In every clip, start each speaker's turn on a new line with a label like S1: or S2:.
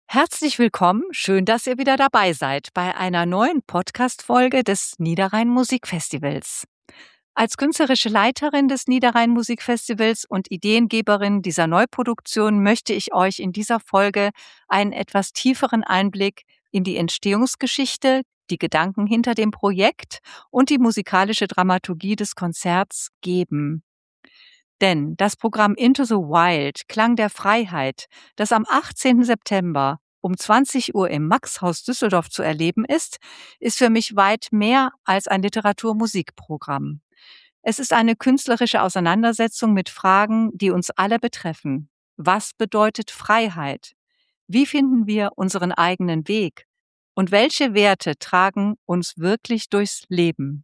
S1: Herzlich willkommen, schön, dass ihr wieder dabei seid bei einer neuen Podcast-Folge des Niederrhein Musikfestivals. Als künstlerische Leiterin des Niederrhein Musikfestivals und Ideengeberin dieser Neuproduktion möchte ich euch in dieser Folge einen etwas tieferen Einblick in die Entstehungsgeschichte, die Gedanken hinter dem Projekt und die musikalische Dramaturgie des Konzerts geben. Denn das Programm Into the Wild, Klang der Freiheit, das am 18. September um 20 Uhr im Maxhaus Düsseldorf zu erleben ist für mich weit mehr als ein Literatur-Musikprogramm. Es ist eine künstlerische Auseinandersetzung mit Fragen, die uns alle betreffen. Was bedeutet Freiheit? Wie finden wir unseren eigenen Weg? Und welche Werte tragen uns wirklich durchs Leben?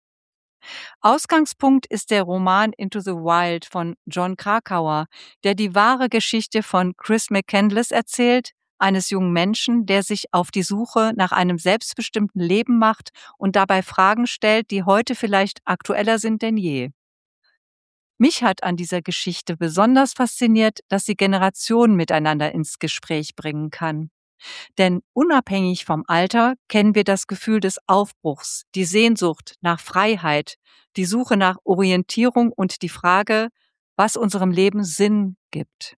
S1: Ausgangspunkt ist der Roman Into the Wild von Jon Krakauer, der die wahre Geschichte von Chris McCandless erzählt, eines jungen Menschen, der sich auf die Suche nach einem selbstbestimmten Leben macht und dabei Fragen stellt, die heute vielleicht aktueller sind denn je. Mich hat an dieser Geschichte besonders fasziniert, dass sie Generationen miteinander ins Gespräch bringen kann. Denn unabhängig vom Alter kennen wir das Gefühl des Aufbruchs, die Sehnsucht nach Freiheit, die Suche nach Orientierung und die Frage, was unserem Leben Sinn gibt.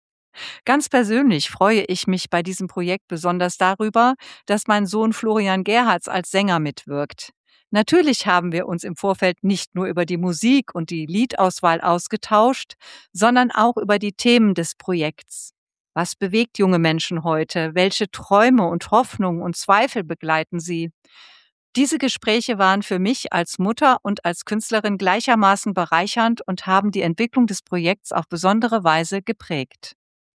S1: Ganz persönlich freue ich mich bei diesem Projekt besonders darüber, dass mein Sohn Florian Gerhards als Sänger mitwirkt. Natürlich haben wir uns im Vorfeld nicht nur über die Musik und die Liedauswahl ausgetauscht, sondern auch über die Themen des Projekts. Was bewegt junge Menschen heute? Welche Träume und Hoffnungen und Zweifel begleiten sie? Diese Gespräche waren für mich als Mutter und als Künstlerin gleichermaßen bereichernd und haben die Entwicklung des Projekts auf besondere Weise geprägt.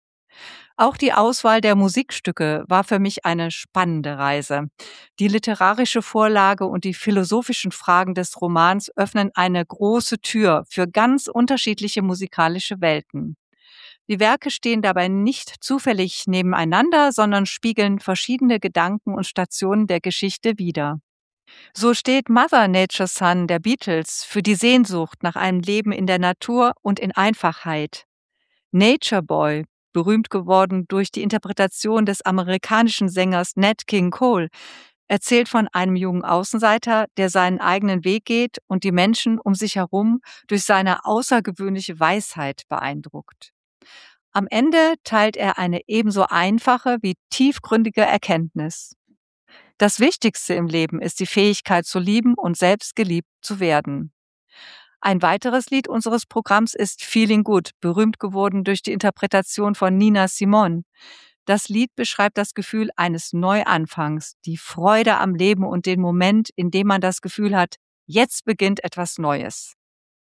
S1: Auch die Auswahl der Musikstücke war für mich eine spannende Reise. Die literarische Vorlage und die philosophischen Fragen des Romans öffnen eine große Tür für ganz unterschiedliche musikalische Welten. Die Werke stehen dabei nicht zufällig nebeneinander, sondern spiegeln verschiedene Gedanken und Stationen der Geschichte wider. So steht Mother Nature's Son der Beatles für die Sehnsucht nach einem Leben in der Natur und in Einfachheit. Nature Boy, berühmt geworden durch die Interpretation des amerikanischen Sängers Nat King Cole, erzählt von einem jungen Außenseiter, der seinen eigenen Weg geht und die Menschen um sich herum durch seine außergewöhnliche Weisheit beeindruckt. Am Ende teilt er eine ebenso einfache wie tiefgründige Erkenntnis. Das Wichtigste im Leben ist die Fähigkeit zu lieben und selbst geliebt zu werden. Ein weiteres Lied unseres Programms ist Feeling Good, berühmt geworden durch die Interpretation von Nina Simone. Das Lied beschreibt das Gefühl eines Neuanfangs, die Freude am Leben und den Moment, in dem man das Gefühl hat, jetzt beginnt etwas Neues.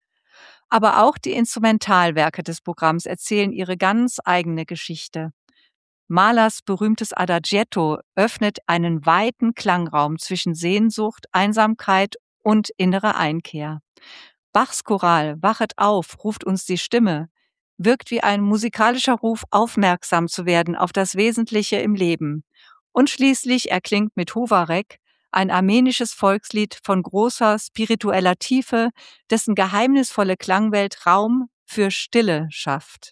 S1: Aber auch die Instrumentalwerke des Programms erzählen ihre ganz eigene Geschichte. Mahlers berühmtes Adagietto öffnet einen weiten Klangraum zwischen Sehnsucht, Einsamkeit und innerer Einkehr. Bachs Choral Wachet auf, ruft uns die Stimme, wirkt wie ein musikalischer Ruf, aufmerksam zu werden auf das Wesentliche im Leben. Und schließlich erklingt mit Hovarek ein armenisches Volkslied von großer spiritueller Tiefe, dessen geheimnisvolle Klangwelt Raum für Stille schafft.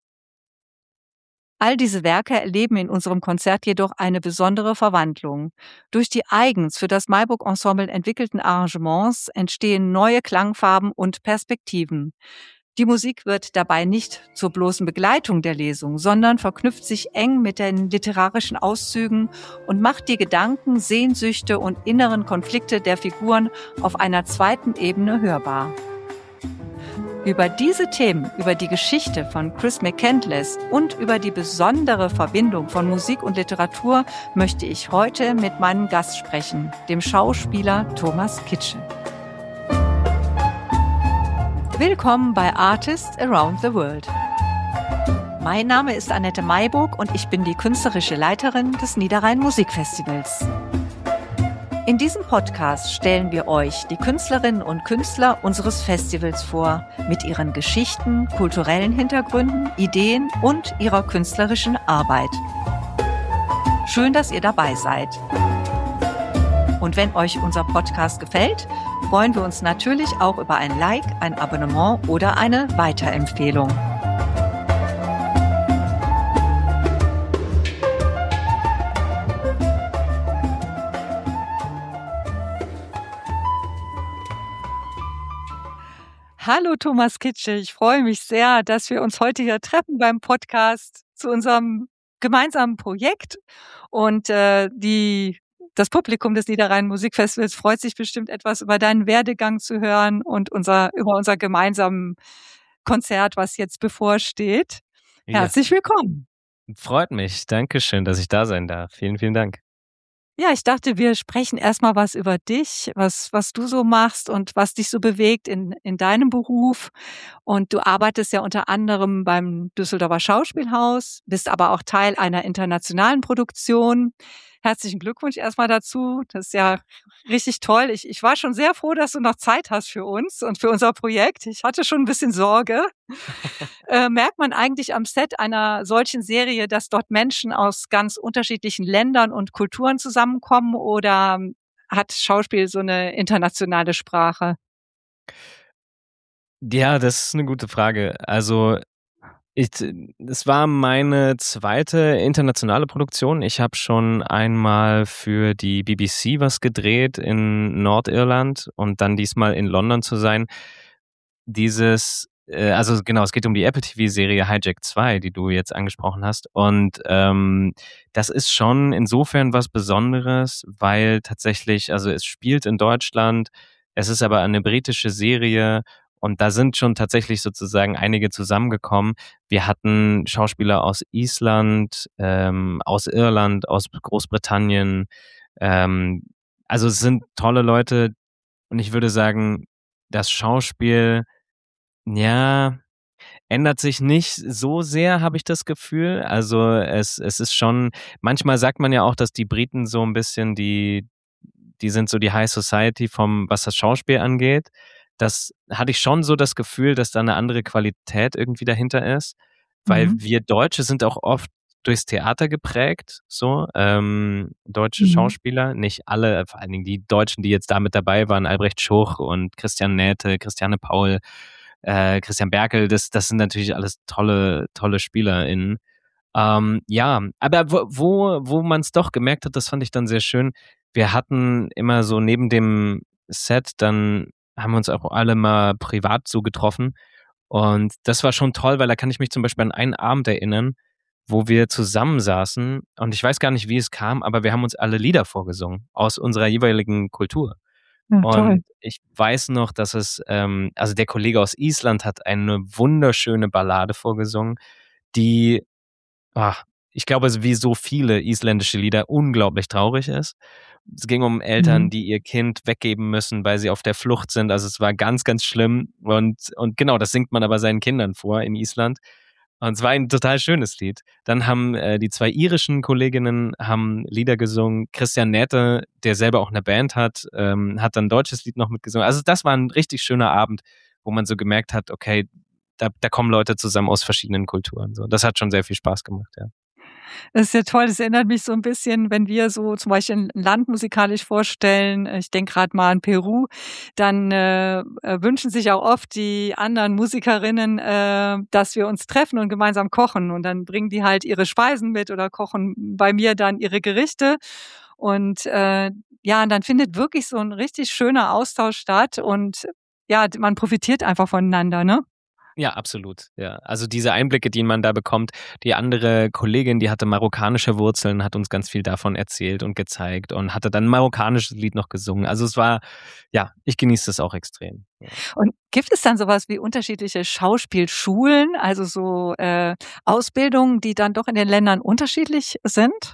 S1: All diese Werke erleben in unserem Konzert jedoch eine besondere Verwandlung. Durch die eigens für das Maiburg Ensemble entwickelten Arrangements entstehen neue Klangfarben und Perspektiven. Die Musik wird dabei nicht zur bloßen Begleitung der Lesung, sondern verknüpft sich eng mit den literarischen Auszügen und macht die Gedanken, Sehnsüchte und inneren Konflikte der Figuren auf einer zweiten Ebene hörbar. Über diese Themen, über die Geschichte von Chris McCandless und über die besondere Verbindung von Musik und Literatur möchte ich heute mit meinem Gast sprechen, dem Schauspieler Thomas Kitsche. Willkommen bei Artists Around the World. Mein Name ist Annette Maiburg und ich bin die künstlerische Leiterin des Niederrhein Musikfestivals. In diesem Podcast stellen wir euch die Künstlerinnen und Künstler unseres Festivals vor, mit ihren Geschichten, kulturellen Hintergründen, Ideen und ihrer künstlerischen Arbeit. Schön, dass ihr dabei seid. Und wenn euch unser Podcast gefällt, freuen wir uns natürlich auch über ein Like, ein Abonnement oder eine Weiterempfehlung. Hallo Thomas Kitsche, ich freue mich sehr, dass wir uns heute hier treffen beim Podcast zu unserem gemeinsamen Projekt. Und das Publikum des Niederrhein Musikfestivals freut sich bestimmt etwas über deinen Werdegang zu hören und über unser gemeinsames Konzert, was jetzt bevorsteht.
S2: Ja,
S1: Herzlich willkommen.
S2: freut mich. Dankeschön, dass ich da sein darf. Vielen, vielen Dank.
S1: Ja, ich dachte, wir sprechen erst mal was über dich, was du so machst und was dich so bewegt in deinem Beruf. Und du arbeitest ja unter anderem beim Düsseldorfer Schauspielhaus, bist aber auch Teil einer internationalen Produktion. Herzlichen Glückwunsch erst mal dazu. Das ist ja richtig toll. Ich war schon sehr froh, dass du noch Zeit hast für uns und für unser Projekt. Ich hatte schon ein bisschen Sorge. Merkt man eigentlich am Set einer solchen Serie, dass dort Menschen aus ganz unterschiedlichen Ländern und Kulturen zusammenkommen oder hat Schauspiel so eine internationale Sprache?
S2: Ja, das ist eine gute Frage. Also, ich es war meine zweite internationale Produktion. Ich habe schon einmal für die BBC was gedreht in Nordirland und dann diesmal in London zu sein. Also genau, es geht um die Apple TV-Serie Hijack 2, die du jetzt angesprochen hast. Und das ist schon insofern was Besonderes, weil tatsächlich, also es spielt in Deutschland, es ist aber eine britische Serie und da sind schon tatsächlich sozusagen einige zusammengekommen. Wir hatten Schauspieler aus Island, aus Irland, aus Großbritannien. Ähm, also es sind tolle Leute und ich würde sagen, das Schauspiel ja, ändert sich nicht so sehr, habe ich das Gefühl. Also, es ist schon manchmal sagt man ja auch, dass die Briten so ein bisschen die sind so die High Society vom was das Schauspiel angeht. Das hatte ich schon so das Gefühl, dass da 'ne andere Qualität irgendwie dahinter ist, weil
S1: Mhm.
S2: wir Deutsche sind auch oft durchs Theater geprägt, so, deutsche
S1: Mhm.
S2: Schauspieler, nicht alle, vor allen Dingen die Deutschen, die jetzt da mit dabei waren, Albrecht Schuch und Christian Nähte, Christiane Paul, Christian Berkel, das sind natürlich alles tolle SpielerInnen. Ja, aber wo man es doch gemerkt hat, das fand ich dann sehr schön. Wir hatten immer so neben dem Set, dann haben wir uns auch alle mal privat so getroffen. Und das war schon toll, weil da kann ich mich zum Beispiel an einen Abend erinnern, wo wir zusammensaßen und ich weiß gar nicht, wie es kam, aber wir haben uns alle Lieder vorgesungen aus unserer jeweiligen Kultur.
S1: Ja, toll.
S2: Und ich weiß noch, dass also der Kollege aus Island hat eine wunderschöne Ballade vorgesungen, die ach, ich glaube, wie so viele isländische Lieder unglaublich traurig ist. Es ging um Eltern,
S1: Mhm.
S2: die ihr Kind weggeben müssen, weil sie auf der Flucht sind. Also, es war ganz, ganz schlimm und genau, das singt man aber seinen Kindern vor in Island. Und es war ein total schönes Lied. Dann haben, die 2 irischen Kolleginnen haben Lieder gesungen. Christian Nähte, der selber auch 'ne Band hat, hat dann 'n deutsches Lied noch mitgesungen. Also, das war 'n richtig schöner Abend, wo man so gemerkt hat, okay, da kommen Leute zusammen aus verschiedenen Kulturen so. Das hat schon sehr viel Spaß gemacht, ja.
S1: Das ist ja toll. Das erinnert mich so ein bisschen, wenn wir so zum Beispiel 'n Land musikalisch vorstellen, ich denke grad mal an Peru, dann, wünschen sich auch oft die anderen Musikerinnen, dass wir uns treffen und gemeinsam kochen. Und dann bringen die halt ihre Speisen mit oder kochen bei mir dann ihre Gerichte. Und, ja, und dann findet wirklich so 'n richtig schöner Austausch statt und ja, man profitiert einfach voneinander, ne?
S2: Ja, absolut, ja. Also, diese Einblicke, die man da bekommt, die andere Kollegin, die hatte marokkanische Wurzeln, hat uns ganz viel davon erzählt und gezeigt und hatte dann 'n marokkanisches Lied noch gesungen. Also, es war ja, ich genieße das auch extrem, ja.
S1: Und gibt es dann so was wie unterschiedliche Schauspielschulen, also so, Ausbildungen, die dann doch in den Ländern unterschiedlich sind?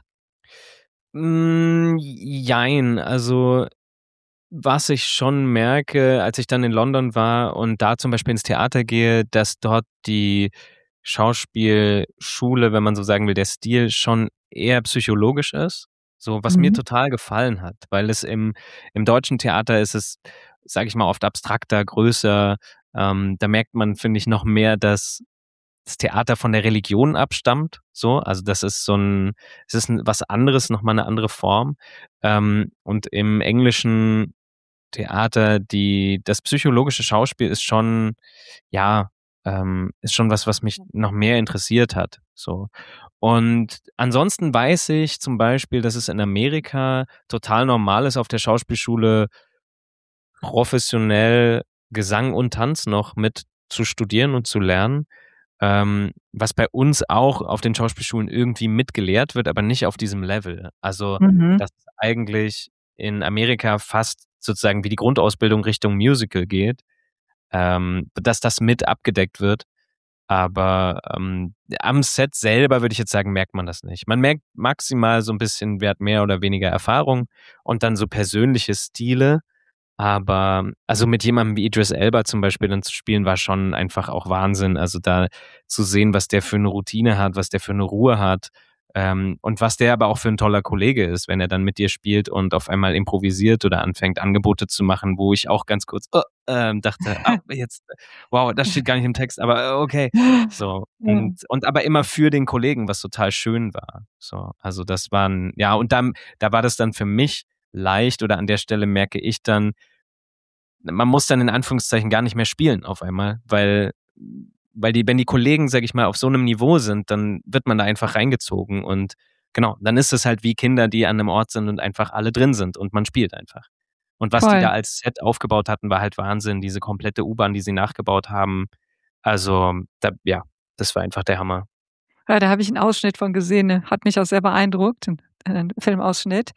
S2: Jein. Also, was ich schon merke, als ich dann in London war und da zum Beispiel ins Theater gehe, dass dort die Schauspielschule, wenn man so sagen will, der Stil schon eher psychologisch ist, so was mir
S1: Mhm.
S2: total gefallen hat, weil es im deutschen Theater ist es, sage ich mal, oft abstrakter, größer. Da merkt man, finde ich, noch mehr, dass das Theater von der Religion abstammt, so. Also, das ist so 'n es ist 'n was anderes, noch mal 'ne andere Form. Und im englischen Theater, das psychologische Schauspiel ist schon ja, ist schon was, was mich noch mehr interessiert hat, so. Und ansonsten weiß ich zum Beispiel, dass es in Amerika total normal ist, auf der Schauspielschule professionell Gesang und Tanz noch mit zu studieren und zu lernen, was bei uns auch auf den Schauspielschulen irgendwie mitgelehrt wird, aber nicht auf diesem Level. Also,
S1: Mhm.
S2: dass es eigentlich in Amerika fast sozusagen wie die Grundausbildung Richtung Musical geht, dass das mit abgedeckt wird. Aber, am Set selber würde ich jetzt sagen, merkt man das nicht. Man merkt maximal so 'n bisschen, wer hat mehr oder weniger Erfahrung und dann so persönliche Stile. Aber also, mit jemandem wie Idris Elba zum Beispiel dann zu spielen, war schon einfach auch Wahnsinn. Also, da zu sehen, was der für 'ne Routine hat, was der für 'ne Ruhe hat, und was der aber auch für 'n toller Kollege ist, wenn er dann mit dir spielt und auf einmal improvisiert oder anfängt, Angebote zu machen, wo ich auch ganz kurz, dachte: „Ah, jetzt wow, das steht gar nicht im Text, aber, okay." So,
S1: Ja,
S2: und aber immer für den Kollegen, was total schön war. So, also, das waren ja, und dann da war das dann für mich leicht, oder an der Stelle merke ich dann, man muss dann in Anführungszeichen gar nicht mehr spielen auf einmal, weil die, wenn die Kollegen, sage ich mal, auf so einem Niveau sind, dann wird man da einfach reingezogen und genau, dann ist es halt wie Kinder, die an einem Ort sind und einfach alle drin sind und man spielt einfach. Und was die
S1: voll.
S2: da als Set aufgebaut hatten, war halt Wahnsinn, diese komplette U-Bahn, die sie nachgebaut haben. Also, da ja, das war einfach der Hammer.
S1: Ja, da habe ich 'n Ausschnitt von gesehen, der hat mich auch sehr beeindruckt, 'n Filmausschnitt.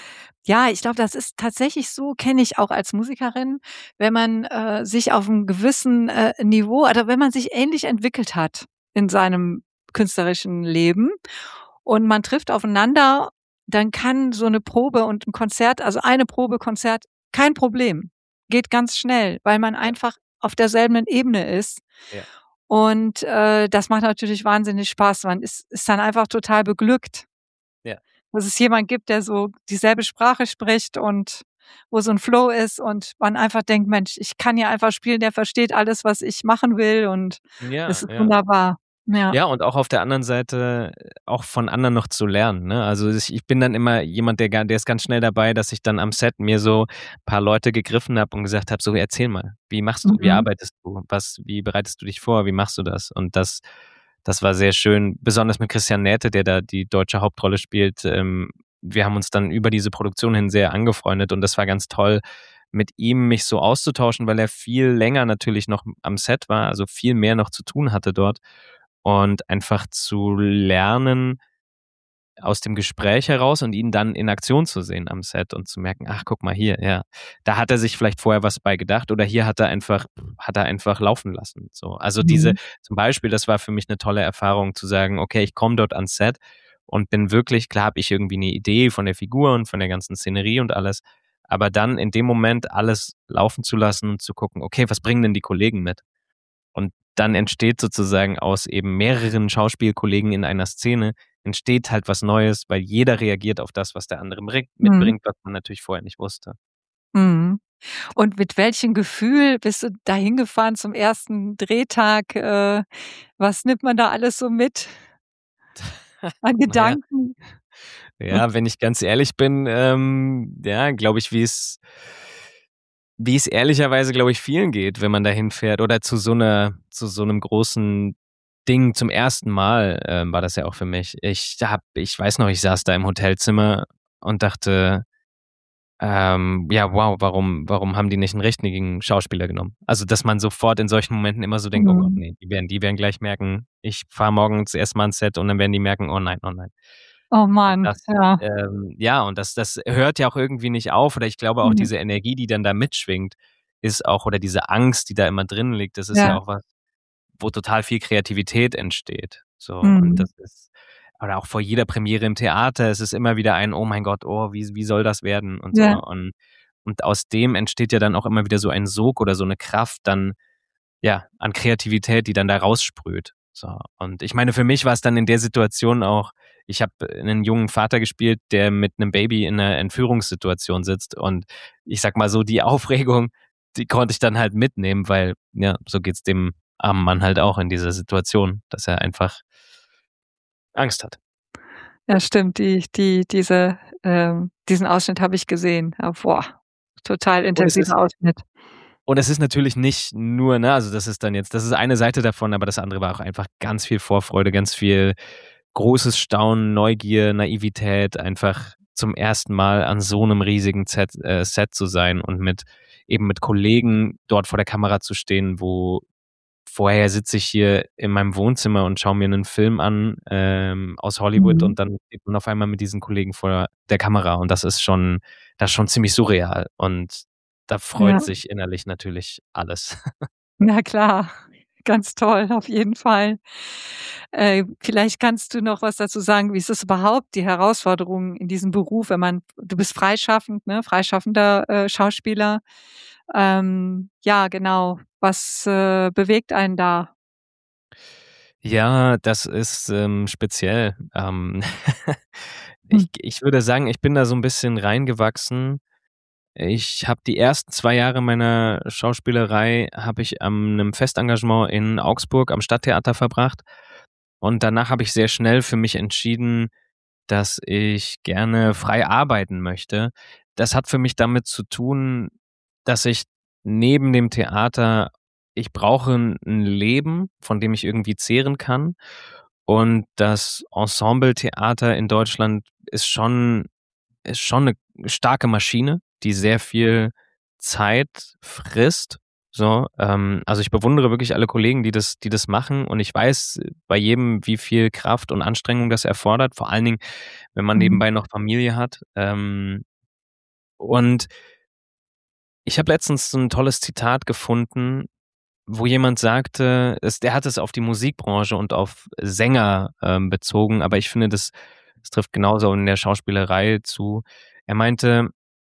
S1: Ja, ich glaube, das ist tatsächlich so, kenne ich auch als Musikerin, wenn man, sich auf 'm gewissen, Niveau oder wenn man sich ähnlich entwickelt hat in seinem künstlerischen Leben und man trifft aufeinander, dann kann so 'ne Probe und 'n Konzert, also eine Probe, Konzert, kein Problem. Geht ganz schnell, weil man
S2: Ja,
S1: einfach auf derselben Ebene ist.
S2: ja,
S1: Und, das macht natürlich wahnsinnig Spaß. Man ist dann einfach total beglückt,
S2: ja.
S1: dass es jemand gibt, der so dieselbe Sprache spricht und wo so 'n Flow ist und man einfach denkt: „Mensch, ich kann hier einfach spielen, der versteht alles, was ich machen will und es
S2: Ja,
S1: ist
S2: ja.
S1: wunderbar." Ja.
S2: Ja, und auch auf der anderen Seite auch von anderen noch zu lernen, ne? Also, ich bin dann immer jemand, der ist ganz schnell dabei, dass ich dann am Set mir so paar Leute gegriffen habe und gesagt habe: „So, erzähl mal, wie machst du, wie
S1: Mhm.
S2: arbeitest du? Wie bereitest du dich vor? Wie machst du das?" Und das war sehr schön, besonders mit Christian Nähte, der da die deutsche Hauptrolle spielt. Wir haben uns dann über diese Produktion hin sehr angefreundet und das war ganz toll, mit ihm mich so auszutauschen, weil er viel länger natürlich noch am Set war, also viel mehr noch zu tun hatte dort. Und einfach zu lernen aus dem Gespräch heraus und ihn dann in Aktion zu sehen am Set und zu merken: „Ach, guck mal hier, ja, da hat er sich vielleicht vorher was bei gedacht oder hier hat er einfach laufen lassen", so. Also, diese
S1: Mhm.
S2: zum Beispiel, das war für mich 'ne tolle Erfahrung zu sagen: „Okay, ich komme dort ans Set und bin wirklich, klar habe ich irgendwie 'ne Idee von der Figur und von der ganzen Szenerie und alles, aber dann in dem Moment alles laufen zu lassen und zu gucken: Okay, was bringen denn die Kollegen mit?" Und dann entsteht sozusagen aus eben mehreren Schauspielkollegen in einer Szene entsteht halt was Neues, weil jeder reagiert auf das, was der andere
S1: Mhm.
S2: mitbringt, was man natürlich vorher nicht wusste.
S1: Mhm. Und mit welchem Gefühl bist du da hingefahren zum ersten Drehtag? Was nimmt man da alles so mit an
S2: Na ja,
S1: Gedanken?
S2: ja, wenn ich ganz ehrlich bin, ja, glaube ich, wie es ehrlicherweise, glaube ich, vielen geht, wenn man da hinfährt oder zu so 'nem großen Ding zum ersten Mal, war das ja auch für mich. Ich weiß noch, ich saß da im Hotelzimmer und dachte, ja, wow, warum haben die nicht 'n richtigen Schauspieler genommen? Also, dass man sofort in solchen Momenten immer so denkt: „Oh Gott,
S1: Mhm.
S2: ne, die werden gleich merken, ich fahre morgens erst mal ans Set und dann werden die merken, oh nein, oh nein."
S1: Oh
S2: Und
S1: Mann,
S2: das
S1: ja.
S2: ja, und das hört ja auch irgendwie nicht auf, oder ich glaube auch
S1: Mhm.
S2: diese Energie, die dann da mitschwingt, ist auch, oder diese Angst, die da immer drin liegt, das ist ja
S1: Ja.
S2: auch was, wo total viel Kreativität entsteht. So, und
S1: Mhm.
S2: das ist, oder auch vor jeder Premiere im Theater, es ist immer wieder ein: „Oh mein Gott, oh, wie soll das werden?" und so.
S1: Ja.
S2: Und aus dem entsteht ja dann auch immer wieder so ein Sog oder so 'ne Kraft dann, ja, an Kreativität, die dann da raussprüht. So, und ich meine, für mich war's dann in der Situation auch, ich habe 'nen jungen Vater gespielt, der mit 'nem Baby in 'ner Entführungssituation sitzt, und ich sage mal so, die Aufregung, die konnte ich dann halt mitnehmen, weil, ja, so geht's dem armen Mann halt auch in dieser Situation, dass er einfach Angst hat.
S1: Ja, stimmt, diesen Ausschnitt habe ich gesehen. Ja, boah, total
S2: Und es ist
S1: intensiver Ausschnitt.
S2: Und es ist natürlich nicht nur, ne, also das ist eine Seite davon, aber das andere war auch einfach ganz viel Vorfreude, ganz viel großes Staunen, Neugier, Naivität, einfach zum ersten Mal an so 'nem riesigen Set zu sein und mit eben mit Kollegen dort vor der Kamera zu stehen, wo vorher sitze ich hier in meinem Wohnzimmer und schaue mir 'nen Film an, aus Hollywood
S1: Mhm.
S2: und dann steht man auf einmal mit diesen Kollegen vor der Kamera und das ist schon ziemlich surreal und da freut
S1: Ja.
S2: sich innerlich natürlich alles.
S1: Na klar, ganz toll, auf jeden Fall. Vielleicht kannst du noch was dazu sagen, wie ist es überhaupt, die Herausforderungen in diesem Beruf, wenn man du bist freischaffend, ne, freischaffender, Schauspieler. Ja, genau. Was, bewegt einen da?
S2: Ja, das ist, speziell.
S1: Hm.
S2: Ich würde sagen, ich bin da so 'n bisschen reingewachsen. Ich habe die ersten 2 Jahre meiner Schauspielerei habe ich an 'nem Festengagement in Augsburg am Stadttheater verbracht und danach habe ich sehr schnell für mich entschieden, dass ich gerne frei arbeiten möchte. Das hat für mich damit zu tun, dass ich neben dem Theater ich brauche 'n Leben, von dem ich irgendwie zehren kann. Und das Ensembletheater in Deutschland ist schon 'ne starke Maschine, die sehr viel Zeit frisst, so. Also, ich bewundere wirklich alle Kollegen, die das machen und ich weiß bei jedem, wie viel Kraft und Anstrengung das erfordert, vor allen Dingen, wenn man
S1: Mhm.
S2: nebenbei noch Familie hat. Und ich habe letztens so 'n tolles Zitat gefunden, wo jemand sagte, der hat es auf die Musikbranche und auf Sänger, bezogen, aber ich finde, das trifft genauso in der Schauspielerei zu. Er meinte: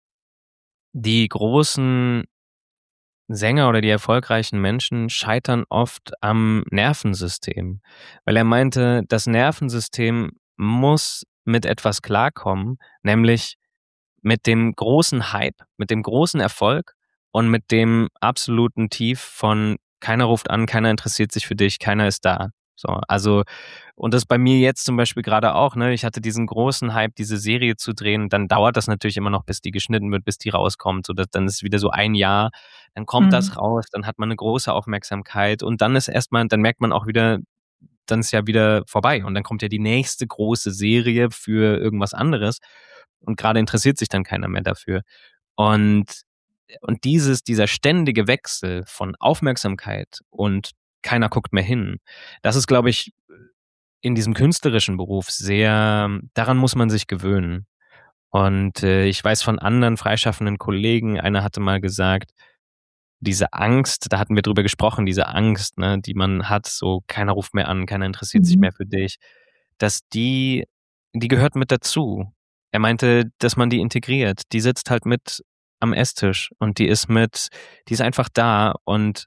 S2: „Die großen Sänger oder die erfolgreichen Menschen scheitern oft am Nervensystem.“ Weil er meinte, das Nervensystem muss mit etwas klarkommen, nämlich mit dem großen Hype, mit dem großen Erfolg und mit dem absoluten Tief von keiner ruft an, keiner interessiert sich für dich, keiner ist da. So, also und das bei mir jetzt zum Beispiel grade auch, ne? Ich hatte diesen großen Hype, diese Serie zu drehen, dann dauert das natürlich immer noch, bis die geschnitten wird, bis die rauskommt, so dann ist wieder so ein Jahr, dann kommt
S1: Mhm.
S2: das raus, dann hat man 'ne große Aufmerksamkeit und dann merkt man auch wieder, dann ist ja wieder vorbei und dann kommt ja die nächste große Serie für irgendwas anderes und grade interessiert sich dann keiner mehr dafür. Und dieser ständige Wechsel von Aufmerksamkeit und keiner guckt mehr hin, das ist, glaube ich, in diesem künstlerischen Beruf sehr daran muss man sich gewöhnen. Und, ich weiß von anderen freischaffenden Kollegen, einer hatte mal gesagt, diese Angst, da hatten wir drüber gesprochen, diese Angst, ne, die man hat, so keiner ruft mehr an, keiner interessiert sich
S1: Mhm.
S2: mehr für dich, dass die gehört mit dazu. Er meinte, dass man die integriert. Die sitzt halt mit am Esstisch und die ist einfach da und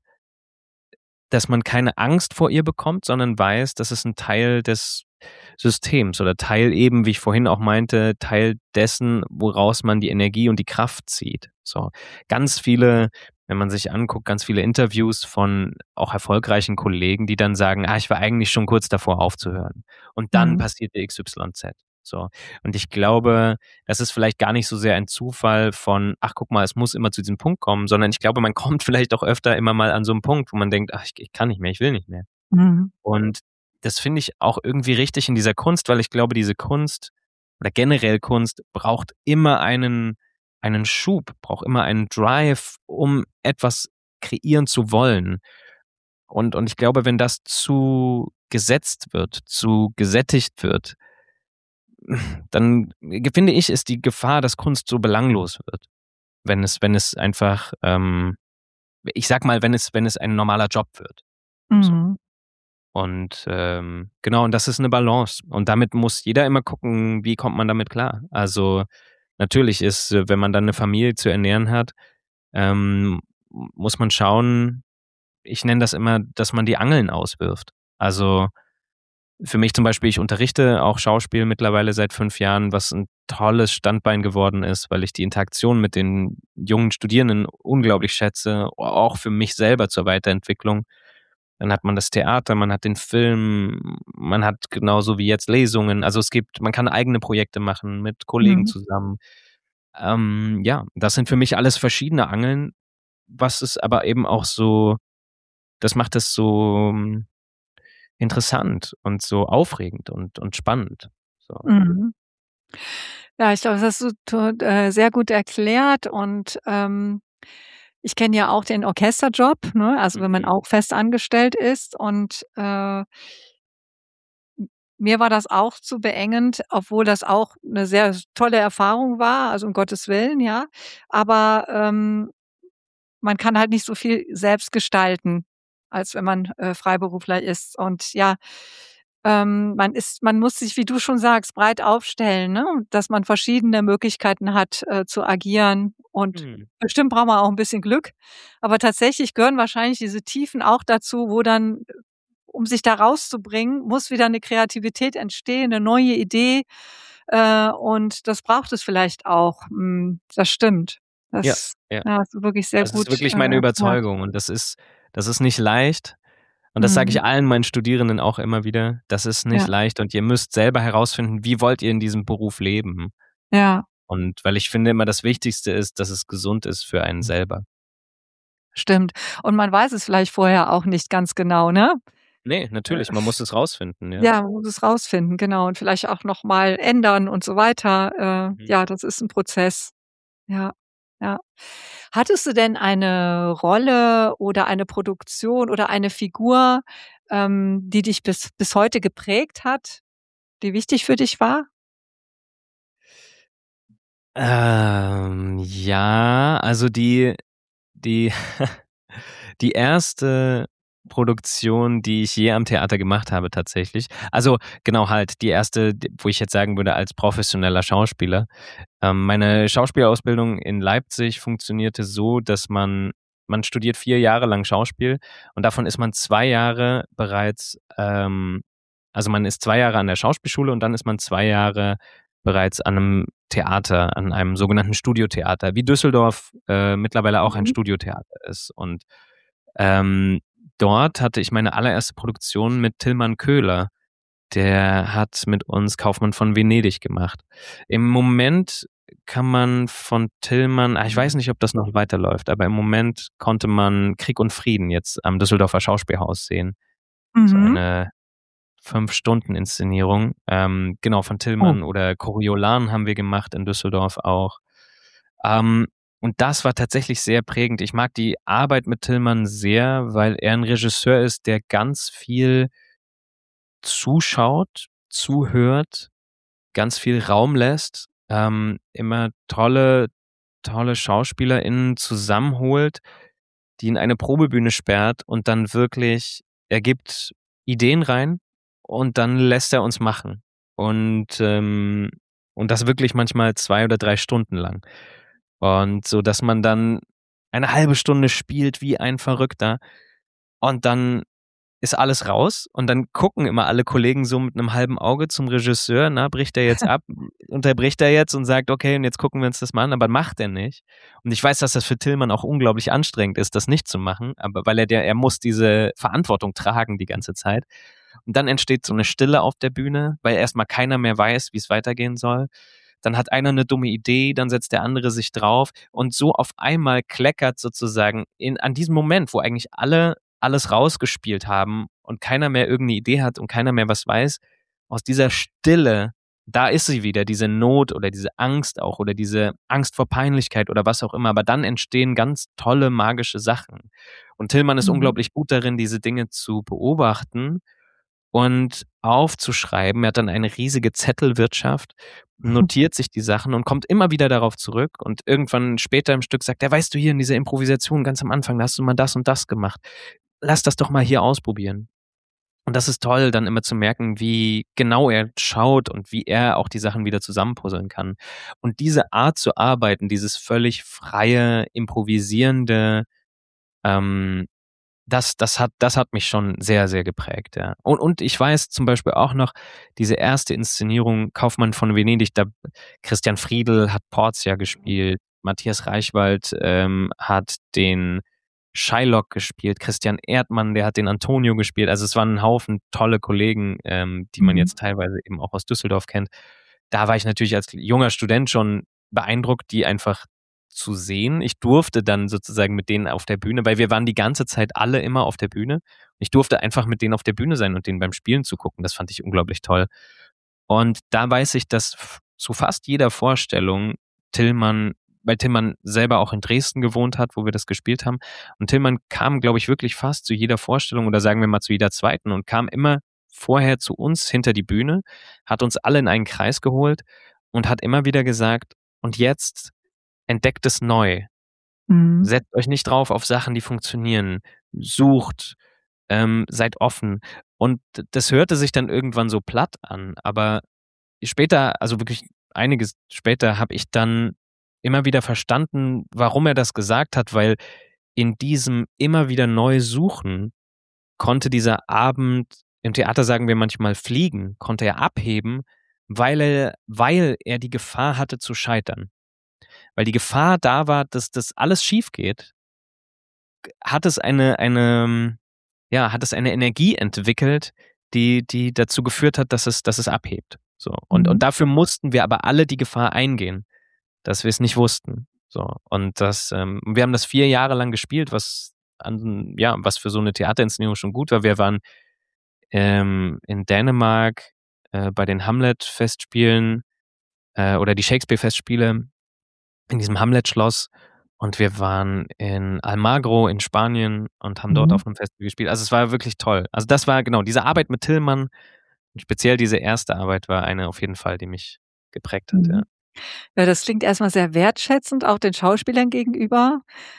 S2: dass man keine Angst vor ihr bekommt, sondern weiß, das ist 'n Teil des Systems oder Teil eben, wie ich vorhin auch meinte, Teil dessen, woraus man die Energie und die Kraft zieht. So. Ganz viele wenn man sich anguckt, ganz viele Interviews von auch erfolgreichen Kollegen, die dann sagen: „Ah, ich war eigentlich schon kurz davor aufzuhören. Und dann
S1: Mhm.
S2: passierte XYZ.“ So. Und ich glaube, das ist vielleicht gar nicht so sehr ein Zufall von: „Ach, guck mal, es muss immer zu diesem Punkt kommen“, sondern ich glaube, man kommt vielleicht auch öfter immer mal an so 'n Punkt, wo man denkt: „Ach, ich kann nicht mehr, ich will nicht mehr.“
S1: Mhm.
S2: Und das finde ich auch irgendwie richtig in dieser Kunst, weil ich glaube, diese Kunst oder generell Kunst braucht immer einen Schub, braucht immer einen Drive, um etwas kreieren zu wollen. Und ich glaube, wenn das zu gesetzt wird, zu gesättigt wird, dann finde ich, ist die Gefahr, dass Kunst so belanglos wird. Wenn es einfach, ich sage mal, wenn es ein normaler Job wird, so.
S1: Mhm.
S2: Und, genau, und das ist 'ne Balance. Und damit muss jeder immer gucken, wie kommt man damit klar? Also, natürlich ist, wenn man dann 'ne Familie zu ernähren hat, muss man schauen ich nenne das immer, dass man die Angeln auswirft. Also, für mich zum Beispiel, ich unterrichte auch Schauspiel mittlerweile seit 5 Jahren, was 'n tolles Standbein geworden ist, weil ich die Interaktion mit den jungen Studierenden unglaublich schätze, auch für mich selber zur Weiterentwicklung. Dann hat man das Theater, man hat den Film, man hat genauso wie jetzt Lesungen. Also, man kann eigene Projekte machen mit Kollegen
S1: Mhm.
S2: zusammen. Ja, das sind für mich alles verschiedene Angeln, was es aber eben auch so das macht es so, interessant und so aufregend und spannend, so.
S1: Mhm. Ja, ich glaube, das hast du sehr gut erklärt und, Ich kenne ja auch den Orchesterjob, ne? Also, wenn man
S2: Mhm.
S1: auch fest angestellt ist und, mir war das auch zu beengend, obwohl das auch 'ne sehr tolle Erfahrung war, also um Gottes Willen, ja. Aber, man kann halt nicht so viel selbst gestalten, als wenn man, Freiberufler ist. Und ja, man muss sich, wie du schon sagst, breit aufstellen, ne? Dass man verschiedene Möglichkeiten hat, zu agieren. Und
S2: Mhm.
S1: bestimmt braucht man auch 'n bisschen Glück. Aber tatsächlich gehören wahrscheinlich diese Tiefen auch dazu, wo dann, um sich da rauszubringen, muss wieder 'ne Kreativität entstehen, 'ne neue Idee, und das braucht es vielleicht auch. Das stimmt.
S2: Ja,
S1: Das,
S2: ja.
S1: ja, hast du wirklich sehr
S2: Das ist
S1: gut,
S2: wirklich meine
S1: erklärt.
S2: Überzeugung und das ist nicht leicht und das sage
S1: Mhm.
S2: ich allen meinen Studierenden auch immer wieder. Das ist nicht
S1: Ja,
S2: leicht und ihr müsst selber herausfinden, wie wollt ihr in diesem Beruf leben?
S1: ja,
S2: Und weil ich finde immer, das Wichtigste ist, dass es gesund ist für einen selber.
S1: stimmt. Und man weiß es vielleicht vorher auch nicht ganz genau, ne?
S2: Ne, natürlich, man muss es rausfinden, ja.
S1: Ja, man muss es rausfinden, genau, und vielleicht auch noch mal ändern und so weiter.
S2: Mhm.
S1: Ja, das ist 'n Prozess. Ja, ja. Hattest du denn eine Rolle oder eine Produktion oder eine Figur, die dich bis heute geprägt hat, die wichtig für dich war?
S2: Ja, also die die erste Produktion, die ich je am Theater gemacht habe tatsächlich, also, genau halt die erste, d wo ich jetzt sagen würde als professioneller Schauspieler. Meine Schauspielausbildung in Leipzig funktionierte so, dass man studiert 4 Jahre lang Schauspiel und davon ist man 2 Jahre bereits, also, man ist 2 Jahre an der Schauspielschule und dann ist man 2 Jahre bereits an 'nem Theater, an einem sogenannten Studiotheater, wie Düsseldorf, mittlerweile auch ein
S1: Mhm.
S2: Studiotheater ist. Und, ähm, dort hatte ich meine allererste Produktion mit Tilman Köhler. Der hat mit uns Kaufmann von Venedig gemacht. Im Moment kann man von Tillmann, ich weiß nicht, ob das noch weiterläuft, aber im Moment konnte man Krieg und Frieden jetzt am Düsseldorfer Schauspielhaus sehen. So
S1: Mhm.
S2: eine 5-Stunden-Inszenierung. Genau, von
S1: Oh.
S2: Tillmann oder Coriolan haben wir gemacht in Düsseldorf auch. Ähm, und das war tatsächlich sehr prägend. Ich mag die Arbeit mit Tillmann sehr, weil er 'n Regisseur ist, der ganz viel zuschaut, zuhört, ganz viel Raum lässt, immer tolle SchauspielerInnen zusammenholt, die in eine Probebühne sperrt und dann wirklich er gibt Ideen rein und dann lässt er uns machen. Und das wirklich manchmal 2 oder 3 Stunden lang. Und so, dass man dann eine halbe Stunde spielt wie ein Verrückter und dann ist alles raus und dann gucken immer alle Kollegen so mit 'nem halben Auge zum Regisseur, na, bricht er jetzt ab? Unterbricht er jetzt und sagt: „Okay, und jetzt gucken wir uns das mal an“, aber macht er nicht. Und ich weiß, dass das für Tillmann auch unglaublich anstrengend ist, das nicht zu machen, aber weil er muss diese Verantwortung tragen die ganze Zeit. Und dann entsteht so 'ne Stille auf der Bühne, weil erst mal keiner mehr weiß, wie's weitergehen soll. Dann hat einer 'ne dumme Idee, dann setzt der andere sich drauf und so auf einmal kleckert sozusagen an diesem Moment, wo eigentlich alle alles rausgespielt haben und keiner mehr irgend 'ne Idee hat und keiner mehr was weiß, aus dieser Stille, da ist sie wieder, diese Not oder diese Angst auch oder diese Angst vor Peinlichkeit oder was auch immer, aber dann entstehen ganz tolle magische Sachen. Und Tillmann ist
S1: Mhm.
S2: unglaublich gut darin, diese Dinge zu beobachten und aufzuschreiben. Er hat dann eine riesige Zettelwirtschaft, notiert sich die Sachen und kommt immer wieder darauf zurück und irgendwann später im Stück sagt er: „Weißt du, hier in dieser Improvisation ganz am Anfang, da hast du mal das und das gemacht. Lass das doch mal hier ausprobieren.“ Und das ist toll, dann immer zu merken, wie genau er schaut und wie er auch die Sachen wieder zusammenpuzzeln kann. Und diese Art zu arbeiten, dieses völlig freie, improvisierende, ähm, das hat mich schon sehr, sehr geprägt, ja. Und ich weiß zum Beispiel auch noch, diese erste Inszenierung Kaufmann von Venedig, da Christian Friedel hat Portia gespielt, Matthias Reichwald, hat den Shylock gespielt, Christian Erdmann, der hat den Antonio gespielt. Also, es waren 'n Haufen tolle Kollegen, die man
S1: Mhm.
S2: jetzt teilweise eben auch aus Düsseldorf kennt. Da war ich natürlich als junger Student schon beeindruckt, die einfach zu sehen. Ich durfte dann sozusagen mit denen auf der Bühne, weil wir waren die ganze Zeit alle immer auf der Bühne. Ich durfte einfach mit denen auf der Bühne sein und denen beim Spielen zugucken. Das fand ich unglaublich toll. Und da weiß ich, dass zu fast jeder Vorstellung Tillmann weil Tillmann selber auch in Dresden gewohnt hat, wo wir das gespielt haben. Und Tillmann kam, glaube ich, wirklich fast zu jeder Vorstellung oder sagen wir mal zu jeder zweiten und kam immer vorher zu uns hinter die Bühne, hat uns alle in einen Kreis geholt und hat immer wieder gesagt, und jetzt entdeckt es neu.
S1: Mhm.
S2: Setzt euch nicht drauf auf Sachen, die funktionieren. Sucht, seid offen. Und das hörte sich dann irgendwann so platt an, aber später, also wirklich einiges später, habe ich dann immer wieder verstanden, warum er das gesagt hat, weil in diesem immer wieder neu suchen konnte dieser Abend, im Theater sagen wir manchmal fliegen, konnte er abheben, weil er die Gefahr hatte zu scheitern. Weil die Gefahr da war, dass das alles schief geht, hat es eine Energie entwickelt, die dazu geführt hat, dass es abhebt. So. Und
S1: Mhm.
S2: dafür mussten wir aber alle die Gefahr eingehen, dass wir es nicht wussten. So. Und wir haben das 4 Jahre lang gespielt, was für so eine Theaterinszenierung schon gut war. Wir waren in Dänemark bei den Hamlet-Festspielen oder die Shakespeare-Festspiele in diesem Hamlet-Schloss. Und wir waren in Almagro in Spanien und haben dort
S1: Mhm.
S2: auf einem Festival gespielt. Also, es war wirklich toll. Also, das war genau, diese Arbeit mit Tillmann, speziell diese erste Arbeit war eine auf jeden Fall, die mich geprägt hat, ja.
S1: Mhm. Ja, das klingt erst mal sehr wertschätzend, auch den Schauspielern gegenüber,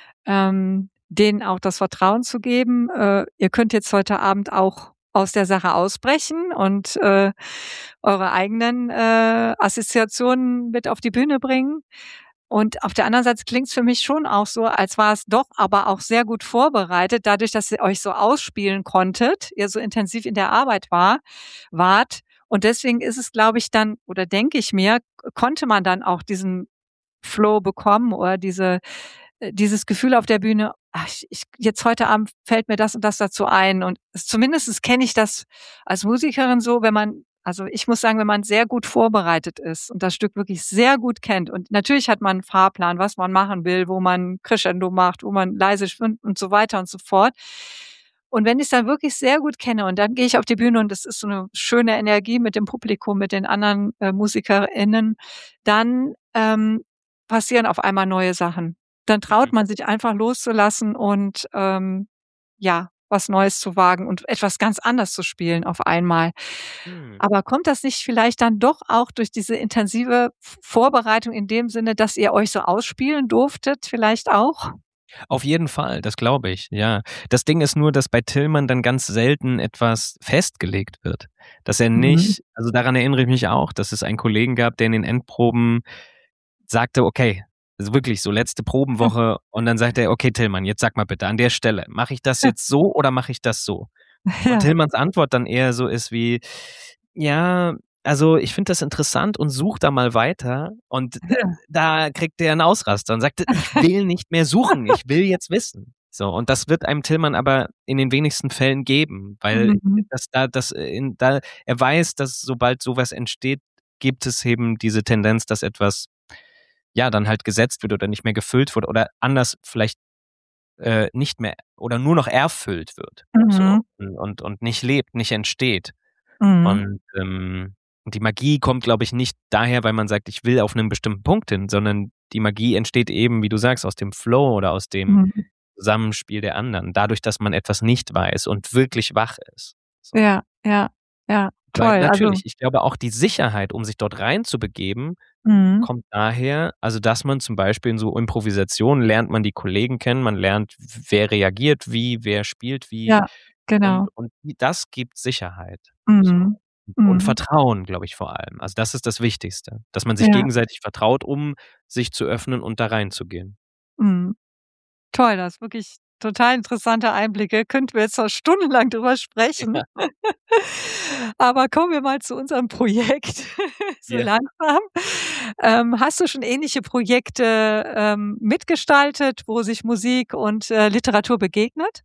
S1: denen auch das Vertrauen zu geben, ihr könnt jetzt heute Abend auch aus der Sache ausbrechen und, eure eigenen, Assoziationen mit auf die Bühne bringen. Und auf der anderen Seite klingt's für mich schon auch so, als war es doch aber auch sehr gut vorbereitet, dadurch, dass ihr euch so ausspielen konntet, ihr so intensiv in der Arbeit wart. Und deswegen ist es, glaube ich, dann oder denke ich mir, konnte man dann auch diesen Flow bekommen oder dieses Gefühl auf der Bühne: „Ach, jetzt heute Abend fällt mir das und das dazu ein.“ Und zumindest kenne ich das als Musikerin so, wenn man also, ich muss sagen, wenn man sehr gut vorbereitet ist und das Stück wirklich sehr gut kennt und natürlich hat man 'n Fahrplan, was man machen will, wo man Crescendo macht, wo man leise schwimmt und so weiter und so fort. Und wenn ich's dann wirklich sehr gut kenne und dann gehe ich auf die Bühne und es ist so 'ne schöne Energie mit dem Publikum, mit den anderen, MusikerInnen, dann, passieren auf einmal neue Sachen. Dann traut
S2: Mhm.
S1: man sich einfach loszulassen und, ja, was Neues zu wagen und etwas ganz anders zu spielen auf einmal.
S2: Mhm.
S1: Aber kommt das nicht vielleicht dann doch auch durch diese intensive Vorbereitung in dem Sinne, dass ihr euch so ausspielen durftet vielleicht auch?
S2: Auf jeden Fall, das glaube ich, ja. Das Ding ist nur, dass bei Tillmann dann ganz selten etwas festgelegt wird. Dass er
S1: Mhm.
S2: nicht, also daran erinnere ich mich auch, dass es einen Kollegen gab, der in den Endproben sagte: „Okay“, also wirklich so letzte Probenwoche und dann sagt er: „Okay, Tillmann, jetzt sag mal bitte an der Stelle, mache ich das jetzt so oder mache ich das so?“ Und
S1: Ja.
S2: Tillmanns Antwort dann eher so ist wie: „Ja, also ich finde das interessant und suche da mal weiter.“ Und
S1: Ja.
S2: da kriegt er 'n Ausraster und sagt: „Ich will nicht mehr suchen, ich will jetzt wissen.“ So, und das wird einem Tillmann aber in den wenigsten Fällen geben, weil
S1: Mhm.
S2: er weiß, dass sobald so was entsteht, gibt es eben diese Tendenz, dass etwas, ja, dann halt gesetzt wird oder nicht mehr gefüllt wird oder anders vielleicht, nicht mehr oder nur noch erfüllt wird, so
S1: Mhm.
S2: und nicht lebt, nicht entsteht.
S1: Mhm.
S2: Und die Magie kommt, glaube ich, nicht daher, weil man sagt: „Ich will auf 'nen bestimmten Punkt hin“, sondern die Magie entsteht eben, wie du sagst, aus dem Flow oder aus dem
S1: Mhm.
S2: Zusammenspiel der anderen, dadurch, dass man etwas nicht weiß und wirklich wach ist, so.
S1: Ja, ja, ja,
S2: Weil
S1: toll. Also
S2: natürlich, ich glaube auch die Sicherheit, um sich dort reinzubegeben,
S1: mhm.
S2: kommt daher, also, dass man zum Beispiel in so Improvisationen lernt man die Kollegen kennen, man lernt, wer reagiert wie, wer spielt wie
S1: Ja, genau.
S2: und das gibt Sicherheit, so.
S1: Mhm.
S2: Und
S1: Mhm.
S2: Vertrauen, glaube ich, vor allem. Also, das ist das Wichtigste, dass man sich
S1: Ja,
S2: gegenseitig vertraut, um sich zu öffnen und da reinzugehen.
S1: mhm. Toll, das ist wirklich total interessante Einblicke. Könnten wir jetzt noch stundenlang drüber sprechen.
S2: Ja,
S1: Aber kommen wir mal zu unserem Projekt so
S2: ja.
S1: langsam. Hast du schon ähnliche Projekte, mitgestaltet, wo sich Musik und, Literatur begegnet?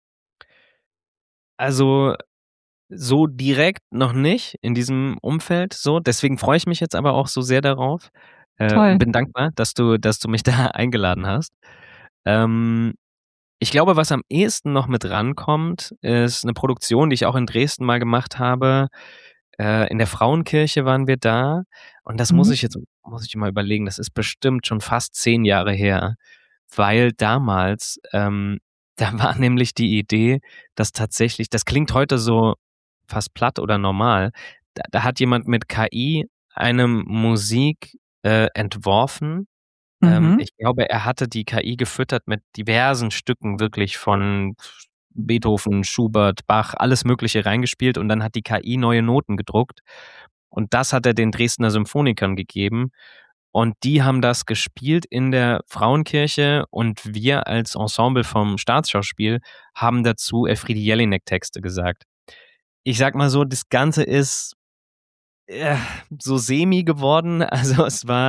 S2: Also, so direkt noch nicht in diesem Umfeld so. Deswegen freue ich mich jetzt aber auch so sehr darauf, und
S1: Toll.
S2: bin dankbar, dass du mich da eingeladen hast. Ähm, Ich glaube, was am ehesten noch mit rankommt, ist 'ne Produktion, die ich auch in Dresden mal gemacht habe, in der Frauenkirche waren wir da und das
S1: Mhm.
S2: muss ich mal überlegen, das ist bestimmt schon fast 10 Jahre her, weil damals, da war nämlich die Idee, dass tatsächlich das klingt heute so fast platt oder normal. Da hat jemand mit KI eine Musik, entworfen.
S1: Mhm.
S2: Ich glaube, er hatte die KI gefüttert mit diversen Stücken wirklich von Beethoven, Schubert, Bach, alles Mögliche reingespielt und dann hat die KI neue Noten gedruckt. Und das hat er den Dresdner Symphonikern gegeben. Und die haben das gespielt in der Frauenkirche und wir als Ensemble vom Staatsschauspiel haben dazu Elfriede Jelinek-Texte gesagt. Ich sag mal so, das Ganze ist äh, so semi geworden. Also